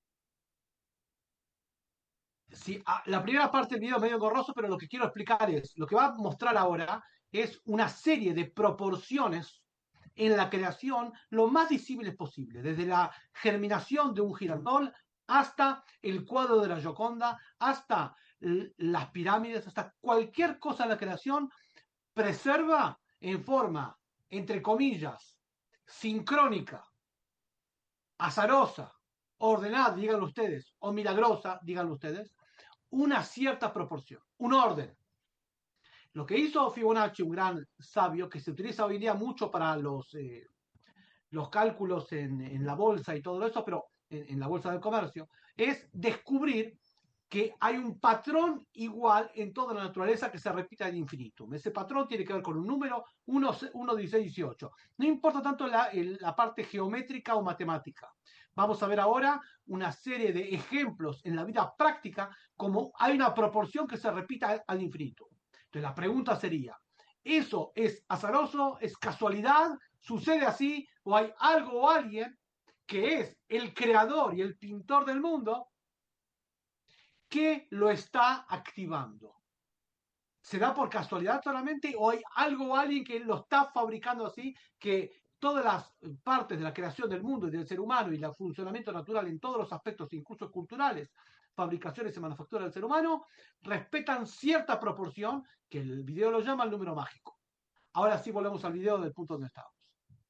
Sí, la primera parte del video es medio engorroso, pero lo que quiero explicar es, lo que va a mostrar ahora es una serie de proporciones en la creación lo más visibles posible, desde la germinación de un girasol hasta el cuadro de la Gioconda, hasta las pirámides, hasta cualquier cosa en la creación, preserva en forma, entre comillas, sincrónica, azarosa, ordenada, díganlo ustedes, o milagrosa, díganlo ustedes, una cierta proporción, un orden. Lo que hizo Fibonacci, un gran sabio, que se utiliza hoy en día mucho para los cálculos en la bolsa y todo eso, pero en la bolsa del comercio, es descubrir que hay un patrón igual en toda la naturaleza que se repite ad infinitum. Ese patrón tiene que ver con un número 1, 16, 18. No importa tanto la parte geométrica o matemática. Vamos a ver ahora una serie de ejemplos en la vida práctica como hay una proporción que se repita ad infinitum. Entonces la pregunta sería, ¿eso es azaroso? ¿Es casualidad? ¿Sucede así? ¿O hay algo o alguien que es el creador y el pintor del mundo que lo está activando? ¿Se da por casualidad solamente o hay algo o alguien que lo está fabricando así, que todas las partes de la creación del mundo y del ser humano y el funcionamiento natural en todos los aspectos, incluso culturales, fabricaciones y manufacturas del ser humano, respetan cierta proporción que el video lo llama el número mágico? Ahora sí volvemos al video del punto donde estábamos.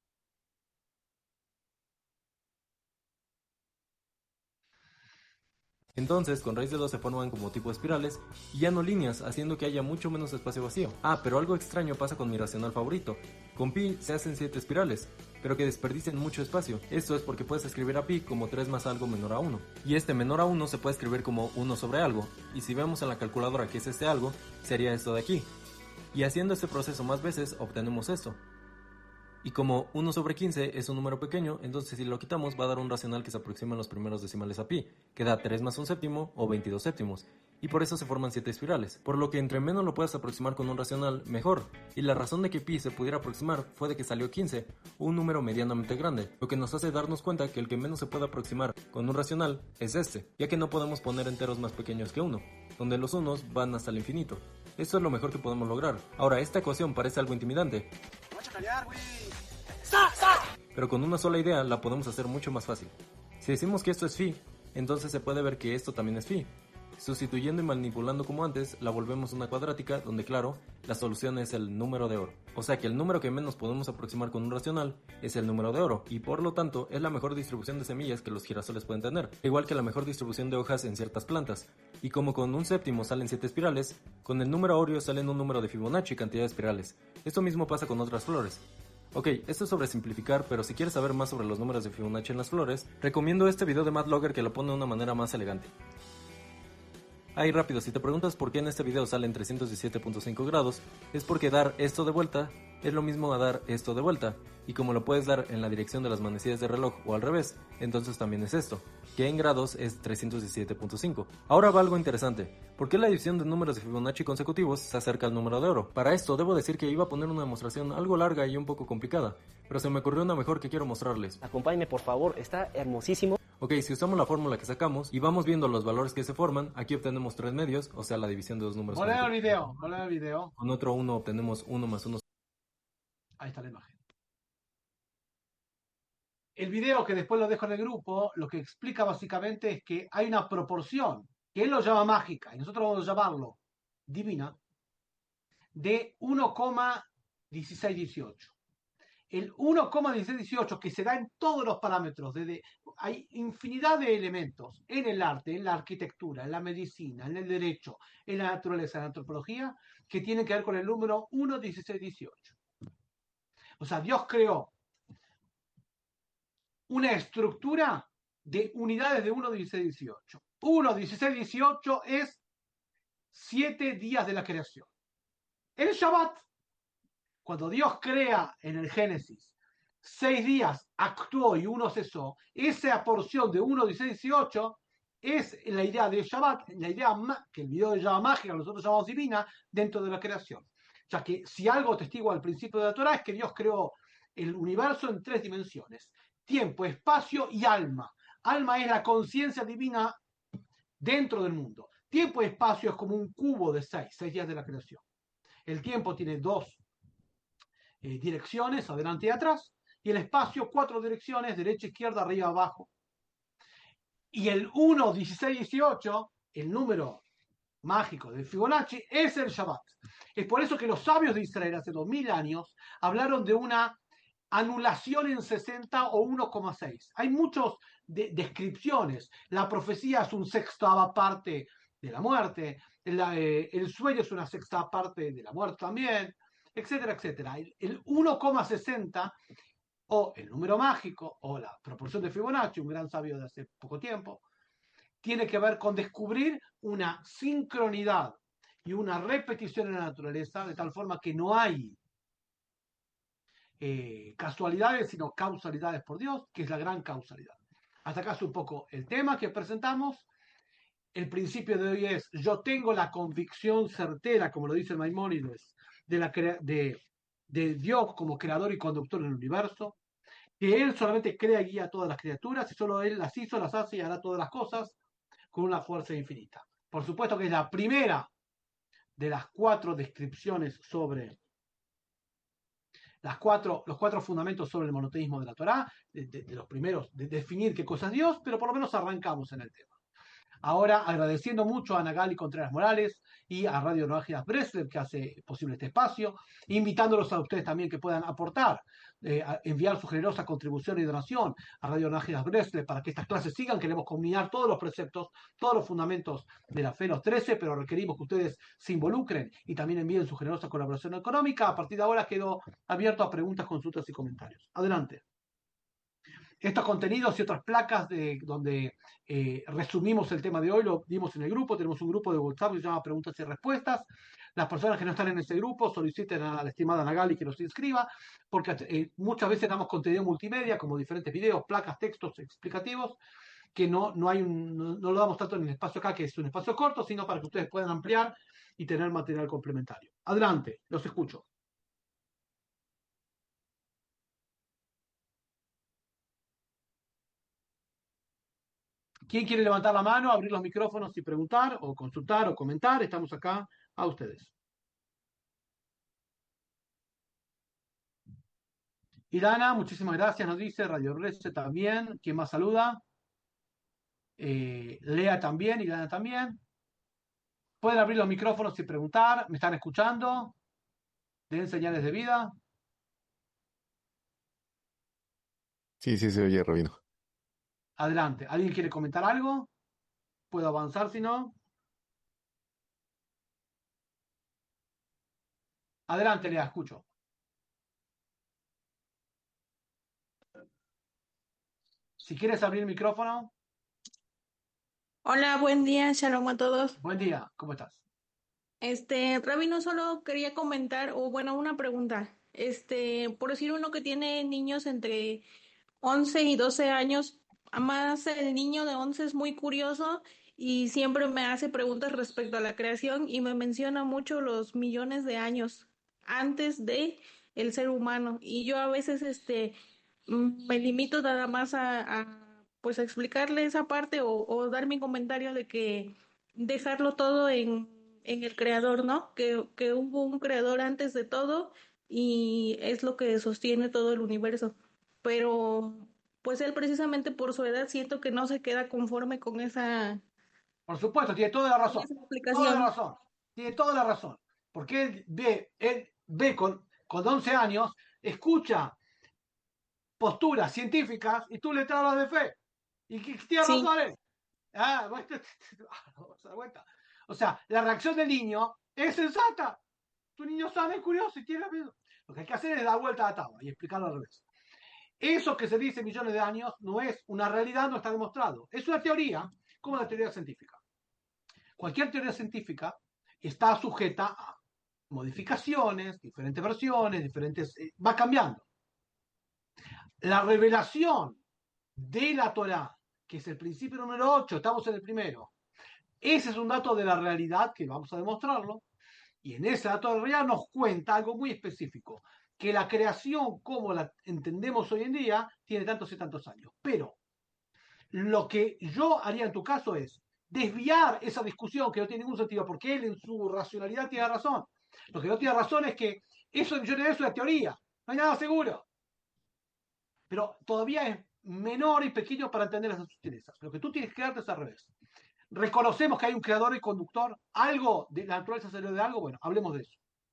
Entonces, con raíz de 2 se forman como tipo espirales y ya no líneas, haciendo que haya mucho menos espacio vacío. Ah, pero algo extraño pasa con mi racional favorito. Con pi se hacen 7 espirales, pero que desperdician mucho espacio. Esto es porque puedes escribir a pi como 3 más algo menor a 1. Y este menor a 1 se puede escribir como 1 sobre algo. Y si vemos en la calculadora que es este algo, sería esto de aquí. Y haciendo este proceso más veces, obtenemos esto. Y como 1 sobre 15 es un número pequeño, entonces si lo quitamos va a dar un racional que se aproxima a los primeros decimales a pi, que da 3 más un séptimo o 22 séptimos, y por eso se forman 7 espirales. Por lo que entre menos lo puedas aproximar con un racional, mejor. Y la razón de que pi se pudiera aproximar fue de que salió 15, un número medianamente grande, lo que nos hace darnos cuenta que el que menos se puede aproximar con un racional es este, ya que no podemos poner enteros más pequeños que 1, donde los unos van hasta el infinito. Esto es lo mejor que podemos lograr. Ahora, esta ecuación parece algo intimidante, pero con una sola idea la podemos hacer mucho más fácil. Si decimos que esto es phi, entonces se puede ver que esto también es phi. Sustituyendo y manipulando como antes, la volvemos una cuadrática donde, claro, la solución es el número de oro. O sea que el número que menos podemos aproximar con un racional es el número de oro, y por lo tanto es la mejor distribución de semillas que los girasoles pueden tener, igual que la mejor distribución de hojas en ciertas plantas. Y como con un séptimo salen 7 espirales, con el número Oreo salen un número de Fibonacci cantidad de espirales. Esto mismo pasa con otras flores. Ok, esto es sobre simplificar, pero si quieres saber más sobre los números de Fibonacci en las flores, recomiendo este video de Mathlogger que lo pone de una manera más elegante. Ahí rápido, si te preguntas por qué en este video salen 317.5 grados, es porque dar esto de vuelta es lo mismo a dar esto de vuelta, y como lo puedes dar en la dirección de las manecillas de reloj o al revés, entonces también es esto, que en grados es 317.5. Ahora va algo interesante, ¿por qué la división de números de Fibonacci consecutivos se acerca al número de oro? Para esto debo decir que iba a poner una demostración algo larga y un poco complicada, pero se me ocurrió una mejor que quiero mostrarles. Acompáñenme por favor, está hermosísimo. Ok, si usamos la fórmula que sacamos y vamos viendo los valores que se forman, aquí obtenemos 3 medios, o sea la división de dos números. Volver al video, volver al video. Con otro 1 obtenemos 1 más 1. Ahí está la imagen. El video, que después lo dejo en el grupo, lo que explica básicamente es que hay una proporción, que él lo llama mágica, y nosotros vamos a llamarlo divina, de 1,1618. El 1,1618 que se da en todos los parámetros, hay infinidad de elementos en el arte, en la arquitectura, en la medicina, en el derecho, en la naturaleza, en la antropología, que tienen que ver con el número 1,1618. O sea, Dios creó una estructura de unidades de 1,1618. 1,1618 es 7 días de la creación. El Shabbat, cuando Dios crea en el Génesis 6 días actuó y 1 cesó, esa porción de 1,1618 es la idea de Shabbat, la idea que el video llama mágica, nosotros llamamos divina, dentro de la creación. O sea que si algo testigo al principio de la Torah es que Dios creó el universo en 3 dimensiones: tiempo, espacio y alma. Alma es la conciencia divina dentro del mundo. Tiempo y espacio es como un cubo de 6 días de la creación. El tiempo tiene 2 direcciones, adelante y atrás, y el espacio 4 direcciones, derecha, izquierda, arriba, abajo. Y el 1, 16, 18, el número mágico de Fibonacci, es el Shabbat. Es por eso que los sabios de Israel hace 2000 años hablaron de una anulación en 60 o 1,6. Hay muchas descripciones. La profecía es un sexta parte de la muerte, el sueño es una sexta parte de la muerte también, etcétera, etcétera. El 1,60 o el número mágico o la proporción de Fibonacci, un gran sabio de hace poco tiempo, tiene que ver con descubrir una sincronidad y una repetición en la naturaleza, de tal forma que no hay casualidades, sino causalidades por Dios, que es la gran causalidad. Hasta acá es un poco el tema que presentamos. El principio de hoy es: yo tengo la convicción certera, como lo dice el Maimónides, de Dios como creador y conductor del universo, que Él solamente crea y guía a todas las criaturas, y solo Él las hizo, las hace y hará todas las cosas con una fuerza infinita. Por supuesto que es la primera de las 4 descripciones sobre los 4 fundamentos sobre el monoteísmo de la Torá, de los primeros, de definir qué cosa es Dios, pero por lo menos arrancamos en el tema. Ahora, agradeciendo mucho a Nagali Contreras Morales y a Radio Noajidas Breslev, que hace posible este espacio, invitándolos a ustedes también que puedan aportar, enviar su generosa contribución y donación a Radio Noajidas Breslev para que estas clases sigan. Queremos combinar todos los preceptos, todos los fundamentos de la fe, los 13, pero requerimos que ustedes se involucren y también envíen su generosa colaboración económica. A partir de ahora quedo abierto a preguntas, consultas y comentarios. Adelante. Estos contenidos y otras placas donde resumimos el tema de hoy lo dimos en el grupo. Tenemos un grupo de WhatsApp que se llama Preguntas y Respuestas. Las personas que no están en ese grupo soliciten a la estimada Nagali que nos inscriba, porque muchas veces damos contenido multimedia, como diferentes videos, placas, textos explicativos, que no lo damos tanto en el espacio acá, que es un espacio corto, sino para que ustedes puedan ampliar y tener material complementario. Adelante, los escucho. ¿Quién quiere levantar la mano, abrir los micrófonos y preguntar, o consultar, o comentar? Estamos acá a ustedes. Ilana, muchísimas gracias, nos dice. Radio Rece también. ¿Quién más saluda? Lea también, Ilana también. Pueden abrir los micrófonos y preguntar. ¿Me están escuchando? ¿Den señales de vida? Sí, se oye, Rabino. Adelante. ¿Alguien quiere comentar algo? ¿Puedo avanzar si no? Adelante, Lea, escucho. Si quieres abrir el micrófono. Hola, buen día, shalom a todos. Buen día, ¿cómo estás? Rabino, solo quería comentar, o bueno, una pregunta. Por decir uno que tiene niños entre 11 y 12 años, más el niño de 11 es muy curioso y siempre me hace preguntas respecto a la creación y me menciona mucho los millones de años antes de el ser humano. Y yo a veces, me limito nada más pues a explicarle esa parte o dar mi comentario de que dejarlo todo en el creador, ¿no? Que hubo un creador antes de todo y es lo que sostiene todo el universo. Pero pues él precisamente por su edad siento que no se queda conforme con esa, Por supuesto, tiene toda la con razón. esa Toda la explicación. razón. Tiene toda la razón. Porque él ve con 11 años, escucha posturas científicas y tú le trabas de fe. Y que tiene Sí, razón él. No se da cuenta. O sea, la reacción del niño es sensata. Tu niño sabe, es curioso y tiene miedo. Lo que hay que hacer es dar vuelta a la tabla y explicarlo al revés. Eso que se dice millones de años no es una realidad, no está demostrado. Es una teoría, como la teoría científica. Cualquier teoría científica está sujeta a modificaciones, diferentes versiones, va cambiando. La revelación de la Torá, que es el principio número 8, estamos en el primero, ese es un dato de la realidad que vamos a demostrarlo, y en ese dato de la realidad nos cuenta algo muy específico, que la creación como la entendemos hoy en día tiene tantos y tantos años. Pero lo que yo haría en tu caso es desviar esa discusión que no tiene ningún sentido, porque él en su racionalidad tiene razón. Lo que no tiene razón es que eso de millones de años es una teoría, no hay nada seguro. Pero todavía es menor y pequeño para entender esas sutilezas. Lo que tú tienes que darte es al revés. Reconocemos que hay un creador y conductor, algo de la naturaleza salió de algo, bueno, hablemos de eso.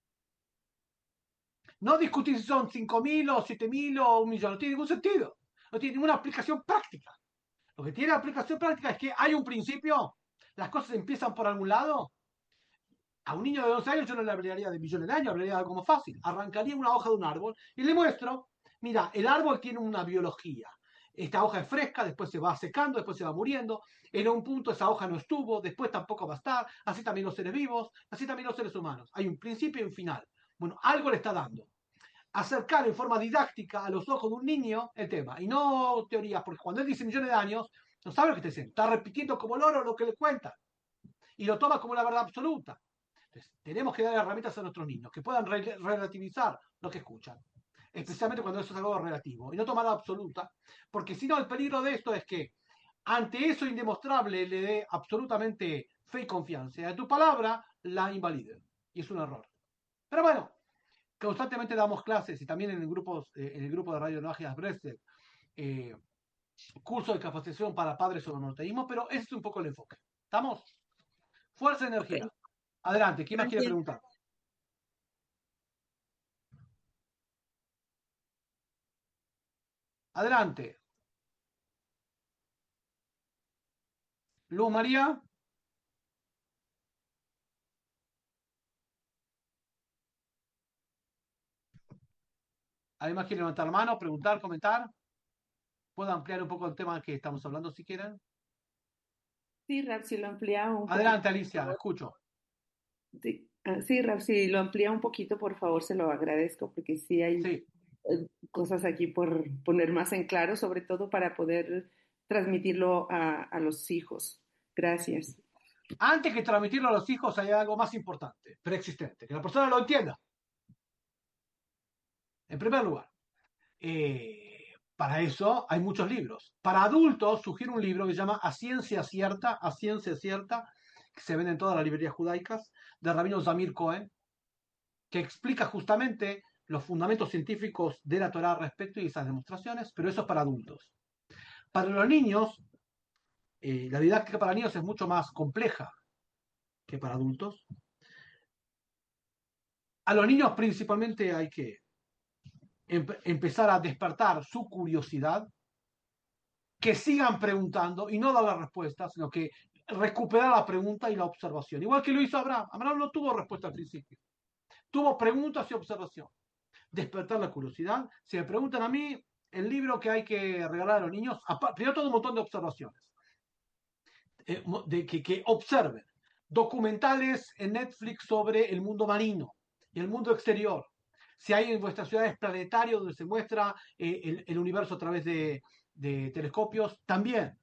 No discutir si son 5.000 o 7.000 o 1.000.000, no tiene ningún sentido. No tiene ninguna aplicación práctica. Lo que tiene aplicación práctica es que hay un principio, las cosas empiezan por algún lado. A un niño de 12 años yo no le hablaría de millones de años, hablaría de algo como fácil. Arrancaría una hoja de un árbol y le muestro, mira, el árbol tiene una biología. esta hoja es fresca, después se va secando, después se va muriendo, en un punto esa hoja no estuvo, después tampoco va a estar, así también los seres vivos, así también los seres humanos. Hay un principio y un final. Bueno, algo le está dando. Acercar en forma didáctica a los ojos de un niño el tema, y no teorías, porque cuando él dice millones de años, no sabe lo que está diciendo, está repitiendo como loro lo que le cuentan, y lo toma como la verdad absoluta. Entonces, tenemos que dar herramientas a nuestros niños que puedan relativizar lo que escuchan, especialmente cuando eso es algo relativo, y no tomarla absoluta, porque si no, el peligro de esto es que ante eso indemostrable le dé absolutamente fe y confianza. Y a tu palabra la invalide. Y es un error. Pero bueno, constantemente damos clases y también en el grupo de Radio Noagias Breslet, curso de capacitación para padres sobre monoteísmo, pero ese es un poco el enfoque. ¿Estamos? Fuerza y energía. Adelante, ¿quién más quiere preguntar? Adelante. Luz María. ¿Alguien más quiere levantar la mano, preguntar, comentar? ¿Puedo ampliar un poco el tema que estamos hablando si quieren? Sí, Rap, si lo amplía un Adelante, poquito, Alicia, por favor. escucho. Sí, sí, Rap, si lo amplía un poquito, por favor, se lo agradezco, porque sí hay Sí. cosas aquí por poner más en claro, sobre todo para poder transmitirlo a los hijos. Gracias. Antes que transmitirlo a los hijos hay algo más importante, preexistente, que la persona lo entienda. En primer lugar, para eso hay muchos libros. Para adultos sugiero un libro que se llama A Ciencia Cierta, que se vende en todas las librerías judaicas, de Rabino Zamir Cohen, que explica justamente los fundamentos científicos de la Torah al respecto y esas demostraciones, pero eso es para adultos. Para los niños, la didáctica para niños es mucho más compleja que para adultos. A los niños principalmente hay que empezar a despertar su curiosidad, que sigan preguntando y no dar la respuesta, sino que recuperar la pregunta y la observación. Igual que lo hizo Abraham. Abraham no tuvo respuesta al principio. Tuvo preguntas y observación. Despertar la curiosidad. Si me preguntan a mí, el libro que hay que regalar a los niños, primero todo un montón de observaciones. Que observen. Documentales en Netflix sobre el mundo marino y el mundo exterior. Si hay en vuestras ciudades planetarios donde se muestra el universo a través de telescopios, también.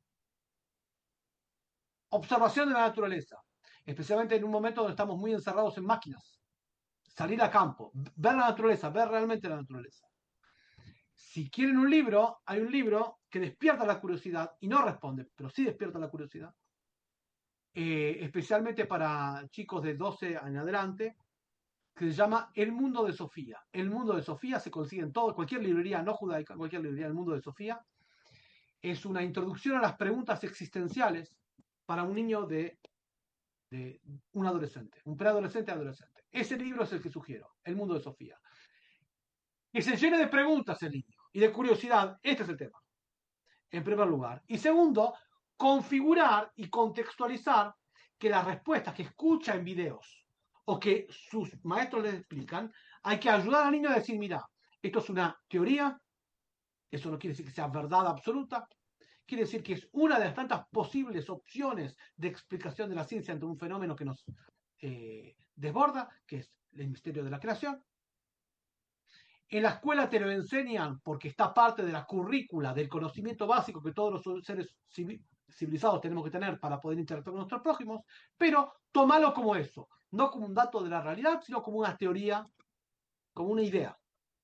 Observación de la naturaleza, especialmente en un momento donde estamos muy encerrados en máquinas. Salir a campo, ver la naturaleza, ver realmente la naturaleza. Si quieren un libro, hay un libro que despierta la curiosidad y no responde, pero sí despierta la curiosidad. Especialmente para chicos de 12 en adelante, que se llama El Mundo de Sofía. El Mundo de Sofía se consigue en cualquier librería no judaica, cualquier librería del Mundo de Sofía. Es una introducción a las preguntas existenciales para un niño de un adolescente, un preadolescente adolescente. Ese libro es el que sugiero, El Mundo de Sofía. Que se llene de preguntas el niño y de curiosidad. Este es el tema, en primer lugar. Y segundo, configurar y contextualizar que las respuestas que escucha en videos o que sus maestros les explican, hay que ayudar al niño a decir, mira, esto es una teoría, eso no quiere decir que sea verdad absoluta, quiere decir que es una de las tantas posibles opciones de explicación de la ciencia ante un fenómeno que nos desborda, que es el misterio de la creación. En la escuela te lo enseñan porque está parte de la currícula, del conocimiento básico que todos los seres civilizados tenemos que tener para poder interactuar con nuestros prójimos, pero tómalo como eso, no como un dato de la realidad, sino como una teoría, como una idea.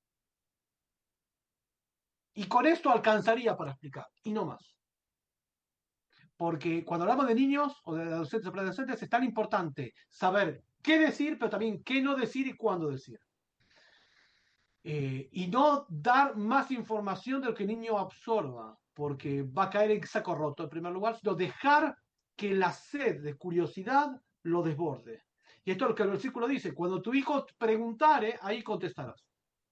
Y con esto alcanzaría para explicar, y no más. Porque cuando hablamos de niños o de adolescentes o preadolescentes es tan importante saber qué decir, pero también qué no decir y cuándo decir. Y no dar más información de lo que el niño absorba, porque va a caer en saco roto en primer lugar, sino dejar que la sed de curiosidad lo desborde. Y esto es lo que el versículo dice, cuando tu hijo preguntare, ahí contestarás.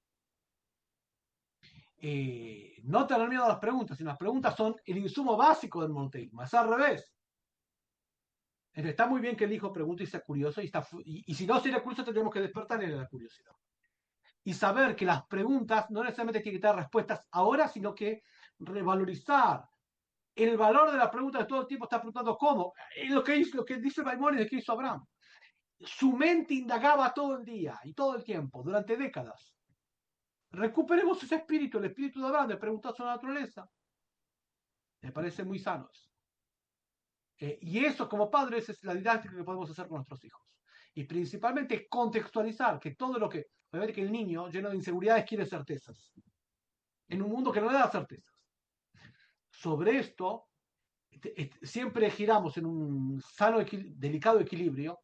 No tener miedo a las preguntas, sino las preguntas son el insumo básico del monoteísmo, es al revés. Entonces, está muy bien que el hijo pregunte y sea curioso, y si no sería curioso tendríamos que despertar en la curiosidad. y saber que las preguntas no necesariamente tienen que dar respuestas ahora, sino que revalorizar el valor de la pregunta de todo el tiempo está preguntando cómo. Lo que dice Maimónides, que hizo Abraham. Su mente indagaba todo el día y todo el tiempo, durante décadas. Recuperemos ese espíritu, el espíritu de Abraham, de preguntar sobre la naturaleza. Me parece muy sano eso. Y eso, como padres, es la didáctica que podemos hacer con nuestros hijos. Y principalmente contextualizar que todo lo que. Obviamente que el niño, lleno de inseguridades, quiere certezas. En un mundo que no le da certezas. Sobre esto, siempre giramos en un sano, delicado equilibrio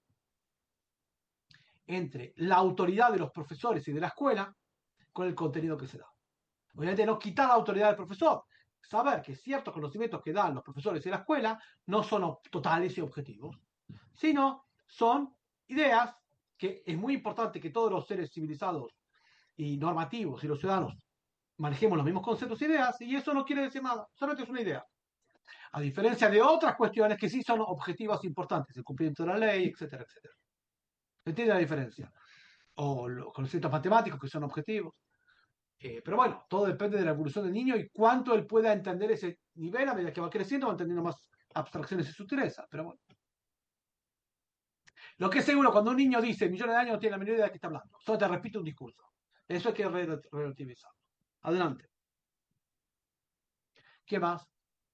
entre la autoridad de los profesores y de la escuela con el contenido que se da. Obviamente no quitar la autoridad del profesor, saber que ciertos conocimientos que dan los profesores y la escuela no son totales y objetivos, sino son ideas que es muy importante que todos los seres civilizados y normativos y los ciudadanos manejemos los mismos conceptos e ideas, y eso no quiere decir nada, solamente es una idea. A diferencia de otras cuestiones que sí son objetivas importantes, el cumplimiento de la ley, etcétera, etcétera. ¿Se entiende la diferencia? O los conceptos matemáticos que son objetivos. Pero bueno, todo depende de la evolución del niño y cuánto él pueda entender ese nivel a medida que va creciendo, va entendiendo más abstracciones y sutilezas. Pero bueno. Lo que es seguro, cuando un niño dice millones de años, no tiene la menor idea de qué está hablando. Solo te repite un discurso. Eso hay que relativizar. Adelante. ¿Qué más?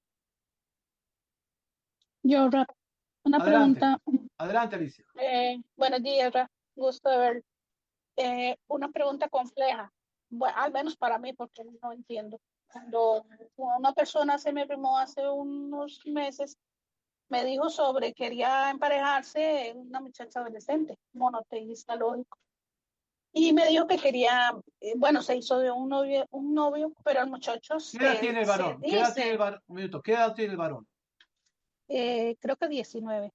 Yo, Rap, una Adelante. pregunta. Adelante, Alicia. Buenos días, Rap. Gusto de ver. Una pregunta compleja. Bueno, al menos para mí, porque no entiendo. Cuando una persona se me arrimó hace unos meses, me dijo sobre quería emparejarse una muchacha adolescente, monoteísta lógico. Y me dijo que quería, bueno, se hizo de un novio, pero el muchacho ¿Qué edad tiene el varón? ¿Qué edad tiene el varón? Un minuto. ¿Qué edad tiene el varón? Creo que 19.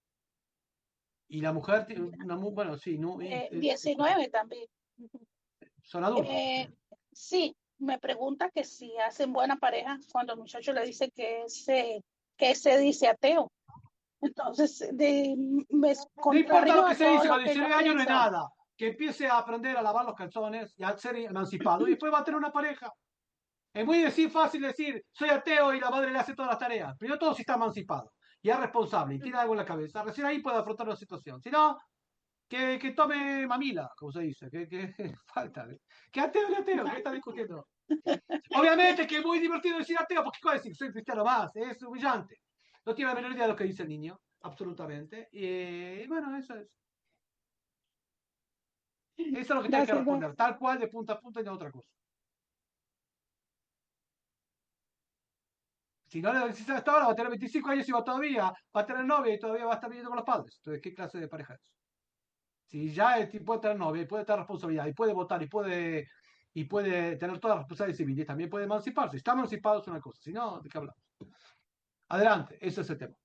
Y la mujer tiene una bueno, sí, no, 19 también. Son adultos. Sí, me pregunta que si hacen buena pareja cuando el muchacho le dice que se dice ateo. Entonces, me no importa lo que se dice, con 19 años no es pensaba. nada. Que empiece a aprender a lavar los calzones y a ser emancipado y después va a tener una pareja. Es muy fácil decir, soy ateo y la madre le hace todas las tareas. Primero todo si está emancipado y es responsable y tiene algo en la cabeza. Recién ahí puede afrontar una situación. Si no, que tome mamila, como se dice. Que falta. Que ateo y ateo, ¿qué está discutiendo? Obviamente que es muy divertido decir ateo, porque ¿qué va a decir? Soy cristiano más, es humillante. No tiene la menor idea de lo que dice el niño, absolutamente. Y bueno, eso es. Eso es lo que tiene que responder, tal cual, de punta a punta y no otra cosa. Si no le decís hasta ahora, va a tener 25 años y va todavía, va a tener novia y todavía va a estar viviendo con los padres. Entonces, ¿qué clase de pareja es? Si ya el tipo puede tener novia y puede tener responsabilidad y puede votar y puede tener todas las responsabilidades civiles, también puede emanciparse. Si está emancipado es una cosa, si no, ¿de qué hablamos? Adelante, ese es el tema.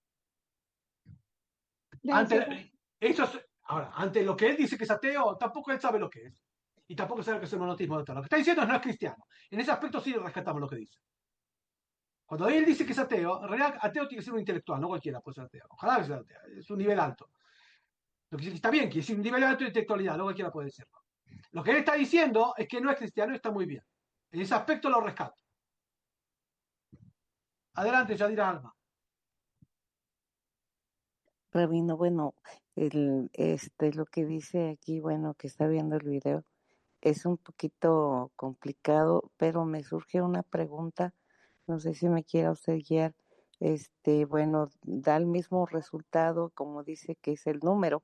Ante lo que él dice que es ateo, tampoco él sabe lo que es. Y tampoco sabe que es el monoteísmo de todo. Lo que está diciendo es no es cristiano. En ese aspecto sí rescatamos lo que dice. Cuando él dice que es ateo, en realidad ateo tiene que ser un intelectual, no cualquiera puede ser ateo. Ojalá que sea ateo, es un nivel alto. Lo que está bien, que es un nivel alto de intelectualidad, no cualquiera puede decirlo. Lo que él está diciendo es que no es cristiano y está muy bien. En ese aspecto lo rescato. Adelante, Yadira Alma. Rabino, bueno, lo que dice aquí, bueno, que está viendo el video, es un poquito complicado, pero me surge una pregunta, no sé si me quiera usted guiar, bueno, da el mismo resultado, como dice que es el número,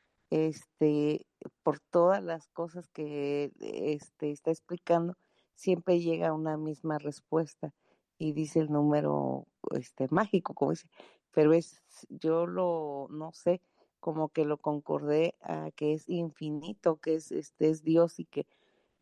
por todas las cosas que está explicando, siempre llega a una misma respuesta y dice el número mágico, como dice, pero no sé, como que lo concordé a que es infinito, que es Dios y que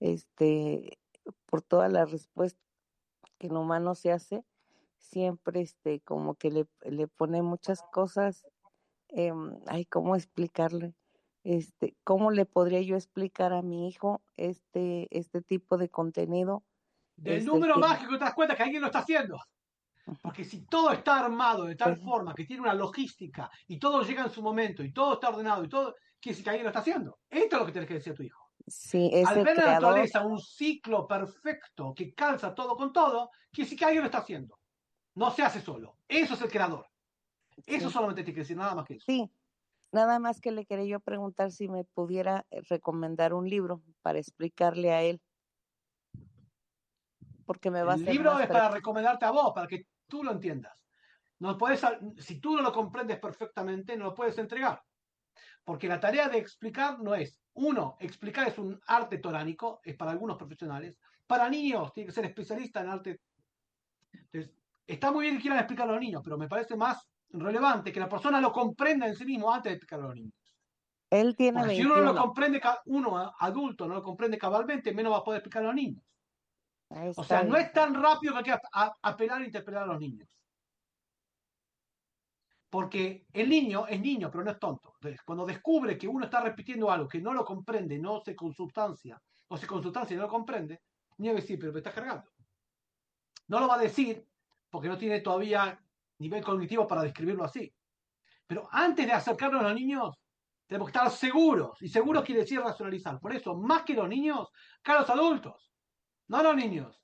por todas las respuestas que el humano se hace, siempre como que le pone muchas cosas, ¿cómo explicarle? ¿Cómo le podría yo explicar a mi hijo este tipo de contenido? Del número mágico te das cuenta que alguien lo está haciendo. Porque si todo está armado de tal forma que tiene una logística y todo llega en su momento y todo está ordenado y todo, quiere decir que alguien lo está haciendo. Esto es lo que tienes que decir a tu hijo. Sí, es Al el ver en la creador. naturaleza un ciclo perfecto que calza todo con todo, quiere decir que alguien lo está haciendo. No se hace solo. Eso es el creador. Eso Sí. solamente tiene que decir, nada más que eso. Sí, nada más que le quería yo preguntar si me pudiera recomendar un libro para explicarle a él, porque me va a El ser libro más es para práctico. recomendarte a vos, para que tú lo entiendas. No puedes, si tú no lo comprendes perfectamente, no lo puedes entregar. Porque la tarea de explicar no es, uno, explicar es un arte toránico, es para algunos profesionales. Para niños, tiene que ser especialista en arte. Entonces, está muy bien que quieran explicarlo a los niños, pero me parece más relevante que la persona lo comprenda en sí mismo antes de explicarlo a los niños. Él tiene Porque si uno no lo 21. comprende, uno adulto no lo comprende cabalmente, menos va a poder explicar a los niños. Ahí O está sea, no bien. es tan rápido que hay que apelar e interpelar a los niños. Porque el niño es niño, pero no es tonto. Entonces, cuando descubre que uno está repitiendo algo que no lo comprende, no se consubstancia, o se consubstancia y no lo comprende, ni va a decir, pero me estás cargando. No lo va a decir porque no tiene todavía nivel cognitivo para describirlo así. Pero antes de acercarnos a los niños, tenemos que estar seguros. Y seguros quiere decir racionalizar. Por eso, más que los niños, que a los adultos. No a los niños.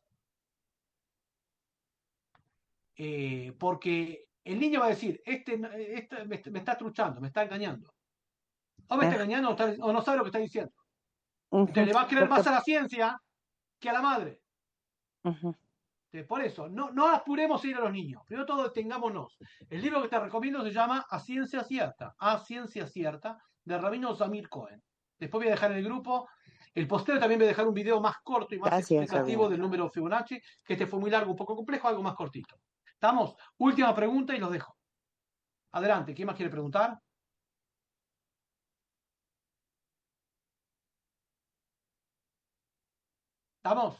Porque el niño va a decir, este me está truchando, me está engañando. O me está engañando o no sabe lo que está diciendo. Entonces le va a creer más a la ciencia que a la madre. Entonces, por eso, no apuremos a ir a los niños. Primero todo, detengámonos. El libro que te recomiendo se llama A Ciencia Cierta, de Rabino Zamir Cohen. Después voy a dejar en el grupo. El postero también voy a dejar un video más corto y más explicativo del número Fibonacci, que este fue muy largo, un poco complejo, algo más cortito. ¿Estamos? Última pregunta y los dejo. Adelante, ¿quién más quiere preguntar? ¿Estamos?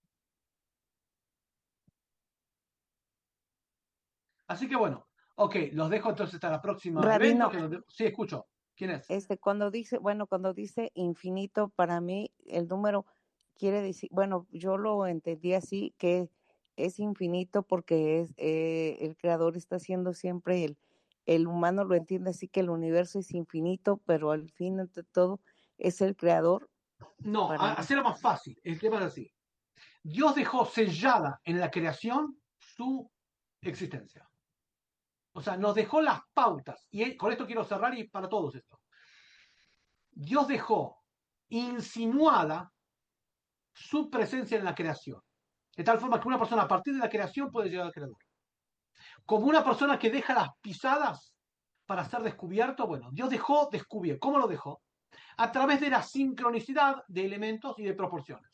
Así que bueno, ok, los dejo entonces hasta la próxima Rabino, evento. Sí, escucho. ¿Quién es? cuando dice infinito, para mí el número quiere decir, bueno, yo lo entendí así, que es infinito porque es el creador está haciendo siempre el humano lo entiende así que el universo es infinito, pero al fin de todo es el creador. No, hacerlo más fácil. El tema es así. Dios dejó sellada en la creación su existencia. O sea, nos dejó las pautas. Y con esto quiero cerrar y para todos esto. Dios dejó insinuada su presencia en la creación. De tal forma que una persona a partir de la creación puede llegar al creador. Como una persona que deja las pisadas para ser descubierto, bueno, Dios dejó descubierto. ¿Cómo lo dejó? A través de la sincronicidad de elementos y de proporciones.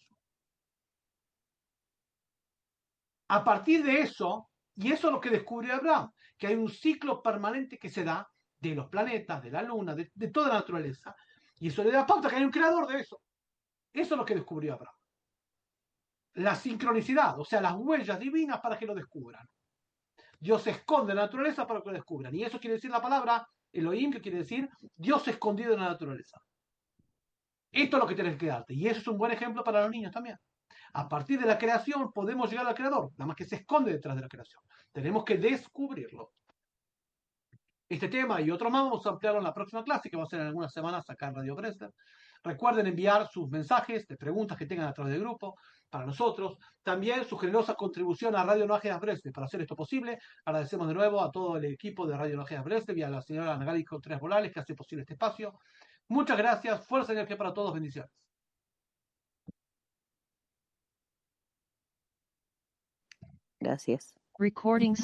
A partir de eso, y eso es lo que descubrió Abraham, que hay un ciclo permanente que se da de los planetas, de la luna, de toda la naturaleza, y eso le da pauta que hay un creador de eso. Eso es lo que descubrió Abraham. La sincronicidad, o sea, las huellas divinas para que lo descubran. Dios se esconde en la naturaleza para que lo descubran. Y eso quiere decir la palabra Elohim, que quiere decir Dios escondido en la naturaleza. Esto es lo que tienes que darte. Y eso es un buen ejemplo para los niños también. A partir de la creación podemos llegar al creador, nada más que se esconde detrás de la creación. Tenemos que descubrirlo. Este tema y otro más vamos a ampliarlo en la próxima clase, que va a ser en algunas semanas acá en Radio Bresler. Recuerden enviar sus mensajes de preguntas que tengan a través del grupo para nosotros. También su generosa contribución a Radio Noajeas Bresler para hacer esto posible. Agradecemos de nuevo a todo el equipo de Radio Noajeas Bresler y a la señora Nagali Contreras Morales que hace posible este espacio. Muchas gracias. Fuerza y energía para todos. Bendiciones. Gracias.